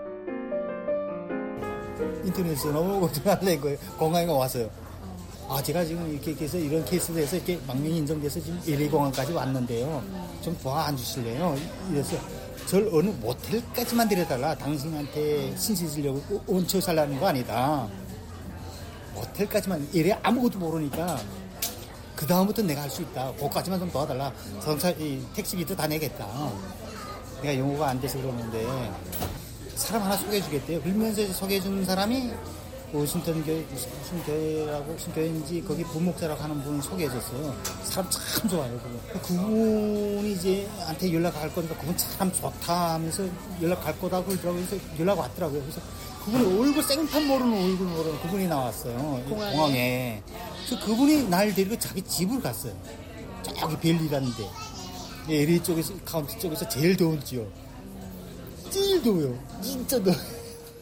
인터넷에서 너무 걱정할래 거예요. 공항에 왔어요. 아, 제가 지금 이렇게 해서 이런 케이스로 해서 이렇게 망명이 인정돼서 지금 엘에이 공항까지 왔는데요. 좀 도와주실래요? 이래서 절 어느 모텔까지만 데려달라. 당신한테 신세 지려고 얹혀 살라는 거 아니다. 모텔까지만. 엘에이 아무것도 모르니까 그 다음부터 내가 할 수 있다. 그것까지만 좀 도와달라. 전차 이 택시비도 다 내겠다. 내가 영어가 안 돼서 그러는데 사람 하나 소개해주겠대요. 그러면서 소개해주는 사람이 신ton 교회, 신교회라고, 신교회인지 거기 부목사라고 하는 분을 소개해줬어요. 사람 참 좋아요, 그거. 그분이 이제 한테 연락할 거니까 그분 참 좋다 하면서 연락할 거다 그러더라고요. 그래서 연락 왔더라고요. 그래서 그분이 얼굴 생판 모르는 얼굴 모르는 그분이 나왔어요. 공항에. 공항에. 그래서 그분이 날 데리고 자기 집을 갔어요. 저기 벨리라는데. 엘에이 쪽에서, 카운티 쪽에서 제일 더운 지역. 제일 더워요. 진짜 더워요.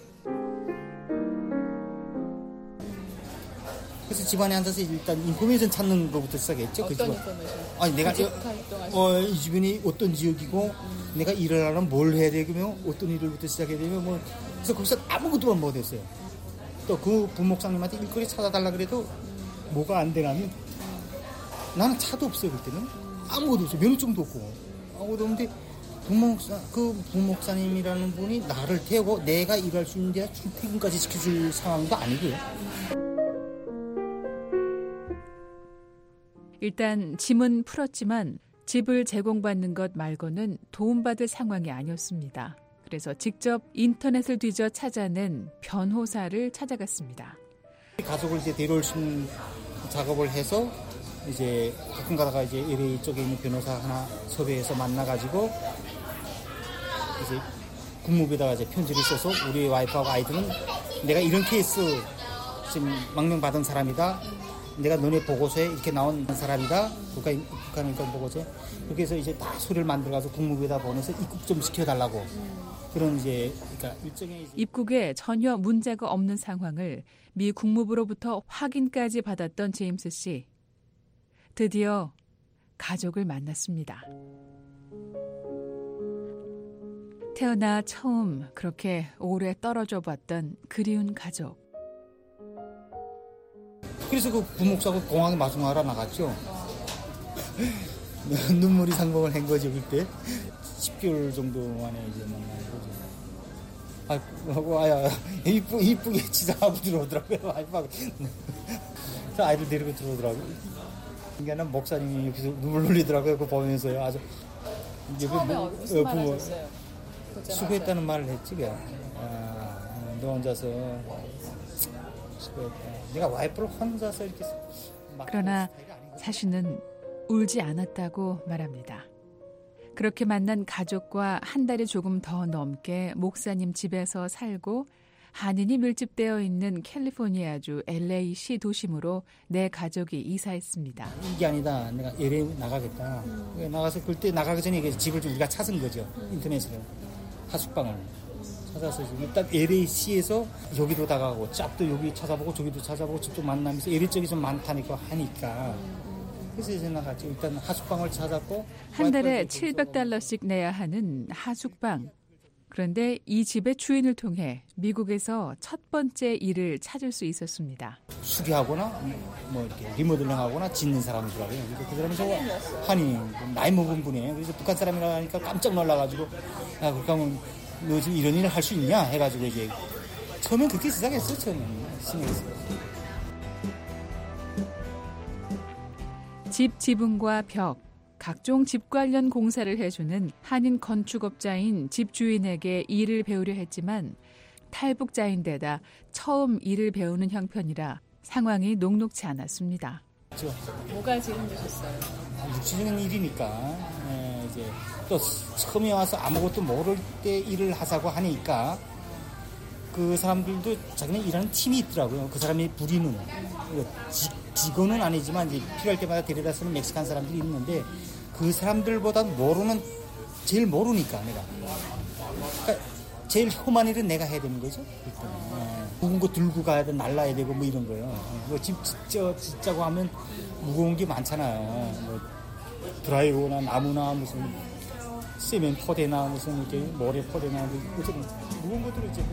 그래서 집안에 앉아서 일단 인포메이션 찾는 것부터 시작했죠. 어떤 그 인포메이션? 아니 내가 저, 어, 이 주변이 어떤 지역이고 음. 내가 일을 하려면 뭘 해야 되며 어떤 일을부터 시작해야 되며 뭐 그래서 거기서 아무것도 못했어요. 또 그 부목사님한테 일거리 찾아달라 그래도 음. 뭐가 안 되냐면 나는 차도 없어요 그때는 아무것도 없어요. 면허증도 없고 아무것도 없는데 부목사 그 부목사님이라는 분이 나를 태우고 내가 일할 수 있는 데 출퇴근까지 시켜줄 상황도 아니고요. 일단 짐은 풀었지만 집을 제공받는 것 말고는 도움받을 상황이 아니었습니다. 그래서 직접 인터넷을 뒤져 찾아낸 변호사를 찾아갔습니다. 가족을 이제 데려올 수 있는 작업을 해서 이제 가끔 가다가 이제 엘에이 쪽에 있는 변호사 하나 섭외해서 만나가지고 이제 국무부에다가 이제 편지를 써서 우리 와이프하고 아이들은 내가 이런 케이스 지금 망명 받은 사람이다. 내가 너네 보고서에 이렇게 나온 사람이다. 국가, 국가인권 보고서에. 그렇게 해서 이제 다 소리를 만들어가서 국무부에다 보내서 입국 좀 시켜달라고. 음. 그런 이제, 그러니까 일종의. 이제 입국에 전혀 문제가 없는 상황을 미 국무부로부터 확인까지 받았던 제임스 씨. 드디어 가족을 만났습니다. 태어나 처음 그렇게 오래 떨어져 봤던 그리운 가족. 그래서 그 부목사하고 공항에 마중하러 나갔죠. 눈물이 상봉을 한 거죠, 그때. 십 개월 정도 만에 이제 만난 거죠. 아이고, 아야, 이쁘, 이쁘게 치자하고 들어오더라고요, 아이고. 아이들 데리고 들어오더라고요. 그러니까 목사님이 여기서 눈물 흘리더라고요. 그거 보면서요. 아주 처음에 뭐, 무슨 말 부모, 하셨어요? 수고했다는 말을 했지. 아, 너 혼자서 수고했다. 내가 와이프를 혼자서 이렇게 그러나 자신은 울지 않았다고 말합니다. 그렇게 만난 가족과 한 달이 조금 더 넘게 목사님 집에서 살고 한인이 밀집되어 있는 캘리포니아주 엘에이시 도심으로 내 가족이 이사했습니다. 이게 아니다. 내가 엘에이 나가겠다. 음. 나가서 그때 나가기 전에 집을 좀 우리가 찾은 거죠. 음. 인터넷으로. 하숙방을 찾아서 일단 엘에이시에서 여기도 다가가고 짭도 여기 찾아보고 저기도 찾아보고 집도 만나면서 엘에이 쪽이 좀 많다니까 하니까 그래서 이제 나갔지. 일단 하숙방을 찾았고 한 달에 칠백 달러씩 내야 하는 하숙방. 그런데 이 집의 주인을 통해 미국에서 첫 번째 일을 찾을 수 있었습니다. 수리하거나 뭐 이렇게 리모델링하거나 짓는 사람들하고요. 그 사람이 저 한인 나이 먹은 분이에요. 그래서 북한 사람이라 하니까 깜짝 놀라가지고 야 그렇게 하면 너 지금 이런 일을 할 수 있냐 해가지고 이제 처음엔 그렇게 시작했어. 처음엔 신경했어요. 집 지붕과 벽, 각종 집 관련 공사를 해주는 한인 건축업자인 집주인에게 일을 배우려 했지만 탈북자인데다 처음 일을 배우는 형편이라 상황이 녹록지 않았습니다. 그렇죠. 뭐가 제일 힘드셨어요? 육체적인 일이니까 예, 이제 또 처음에 와서 아무것도 모를 때 일을 하자고 하니까 그 사람들도 자기네 일하는 팀이 있더라고요. 그 사람이 부리는 지, 직원은 아니지만 이제 필요할 때마다 데려다 쓰는 멕시칸 사람들이 있는데 그 사람들보다 모르는 제일 모르니까 내가 그러니까 제일 험한 일은 내가 해야 되는 거죠. 일단 예. 무거운 거 들고 가야 돼, 날라야 되고 뭐 이런 거요. 뭐 집 짓자 짓자고 하면 무거운 게 많잖아요. 뭐 드라이버나 나무나 무슨 세면 포대나 무슨 이렇게 모래 포대나 무슨 무거운 것들을 이제.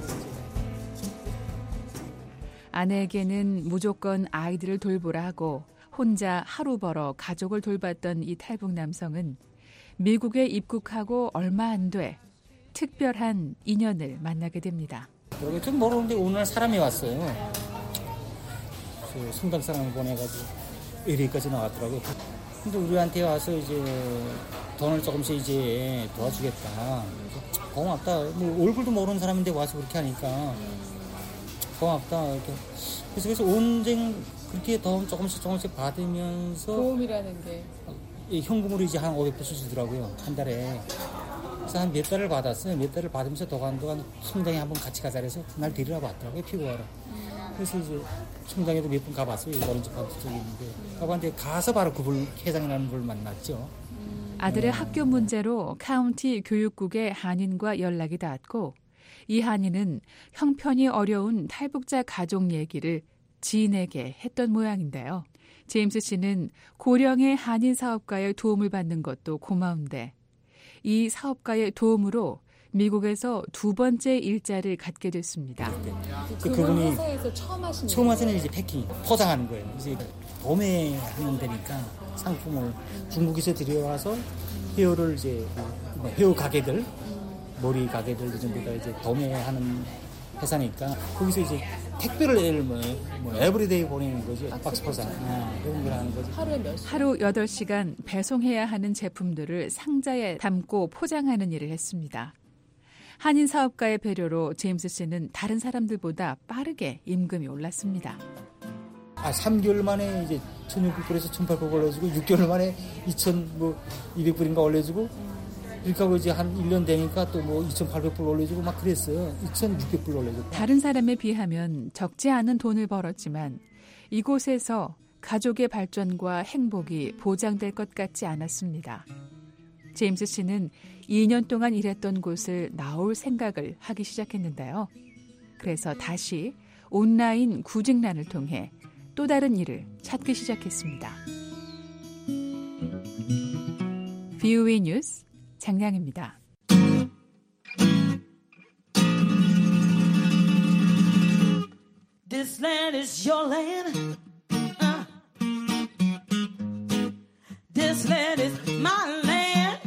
아내에게는 무조건 아이들을 돌보라 하고 혼자 하루 벌어 가족을 돌봤던 이 탈북 남성은 미국에 입국하고 얼마 안 돼 특별한 인연을 만나게 됩니다. 좀 모르는데 어느 날 사람이 왔어요. 성당 사람을 보내가지고 엘에이까지 나왔더라고요. 근데 우리한테 와서 이제 돈을 조금씩 이제 도와주겠다. 고맙다. 뭐 얼굴도 모르는 사람인데 와서 그렇게 하니까 고맙다. 이렇게. 그래서 그래서 온쟁 그렇게 돈 조금씩 조금씩 받으면서 도움이라는 게 현금으로 이제 한 오백 불씩 주더라고요. 한 달에. 그래서 한 몇 달을 받았어요. 몇 달을 받으면서 도관도관 성당에 한번 같이 가자 그래서 날 데리러 왔더라고요. 피고하러. 그래서 이제 성당에도 몇 번 가봤어요. 오른쪽 방 쪽에 있는데. 가봤는데 가서 바로 그분 회장이라는 걸 만났죠. 아들의 음. 학교 문제로 카운티 교육국의 한인과 연락이 닿았고 이 한인은 형편이 어려운 탈북자 가족 얘기를 지인에게 했던 모양인데요. 제임스 씨는 고령의 한인 사업가의 도움을 받는 것도 고마운데 이 사업가의 도움으로 미국에서 두 번째 일자를 갖게 됐습니다. 그 그분이 회사에서 처음 하신 처음 하시는 이제 패킹, 포장하는 거예요. 이제 도매하면 되니까 상품을 중국에서 들여와서 헤어를 이제 헤어 가게들, 머리 가게들 이런 데다 이제 도매하는 회사니까 거기서 이제 택배를 뭐, 뭐 에브리데이 보내는 거죠. 박스, 박스 포장. 아, 이런 걸 하는 거죠. 하루에 몇 시간? 하루 여덟 시간 배송해야 하는 제품들을 상자에 담고 포장하는 일을 했습니다. 한인 사업가의 배려로 제임스 씨는 다른 사람들보다 빠르게 임금이 올랐습니다. 아, 삼 개월 만에 이제 천육백 불에서 천팔백 불 올려주고 육 개월 만에 이천이백 불인가 올려주고 그러니까 뭐 이제 한 일 년 되니까 또 뭐 이천팔백 불 올려주고 막 그랬어요. 이천육백 불 올려주고. 다른 사람에 비하면 적지 않은 돈을 벌었지만 이곳에서 가족의 발전과 행복이 보장될 것 같지 않았습니다. 제임스 씨는 이 년 동안 일했던 곳을 나올 생각을 하기 시작했는데요. 그래서 다시 온라인 구직란을 통해 또 다른 일을 찾기 시작했습니다. 브이오에이 뉴스 장량입니다. This land is your land. Uh. This land is my land.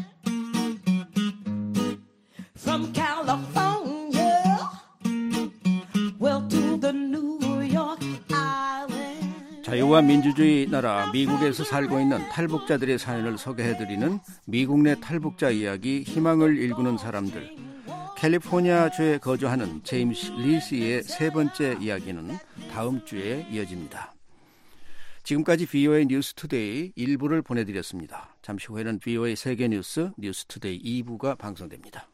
From California, well to the New York Island. 자유와 민주주의 나라 미국에서 살고 있는 탈북자들의 사연을 소개해드리는 미국 내 탈북자 이야기, 희망을 일구는 사람들. 캘리포니아주에 거주하는 제임스 리시의 세 번째 이야기는 다음 주에 이어집니다. 지금까지 브이오에이 뉴스투데이 일 부를 보내드렸습니다. 잠시 후에는 브이오에이 세계뉴스 뉴스투데이 이 부가 방송됩니다.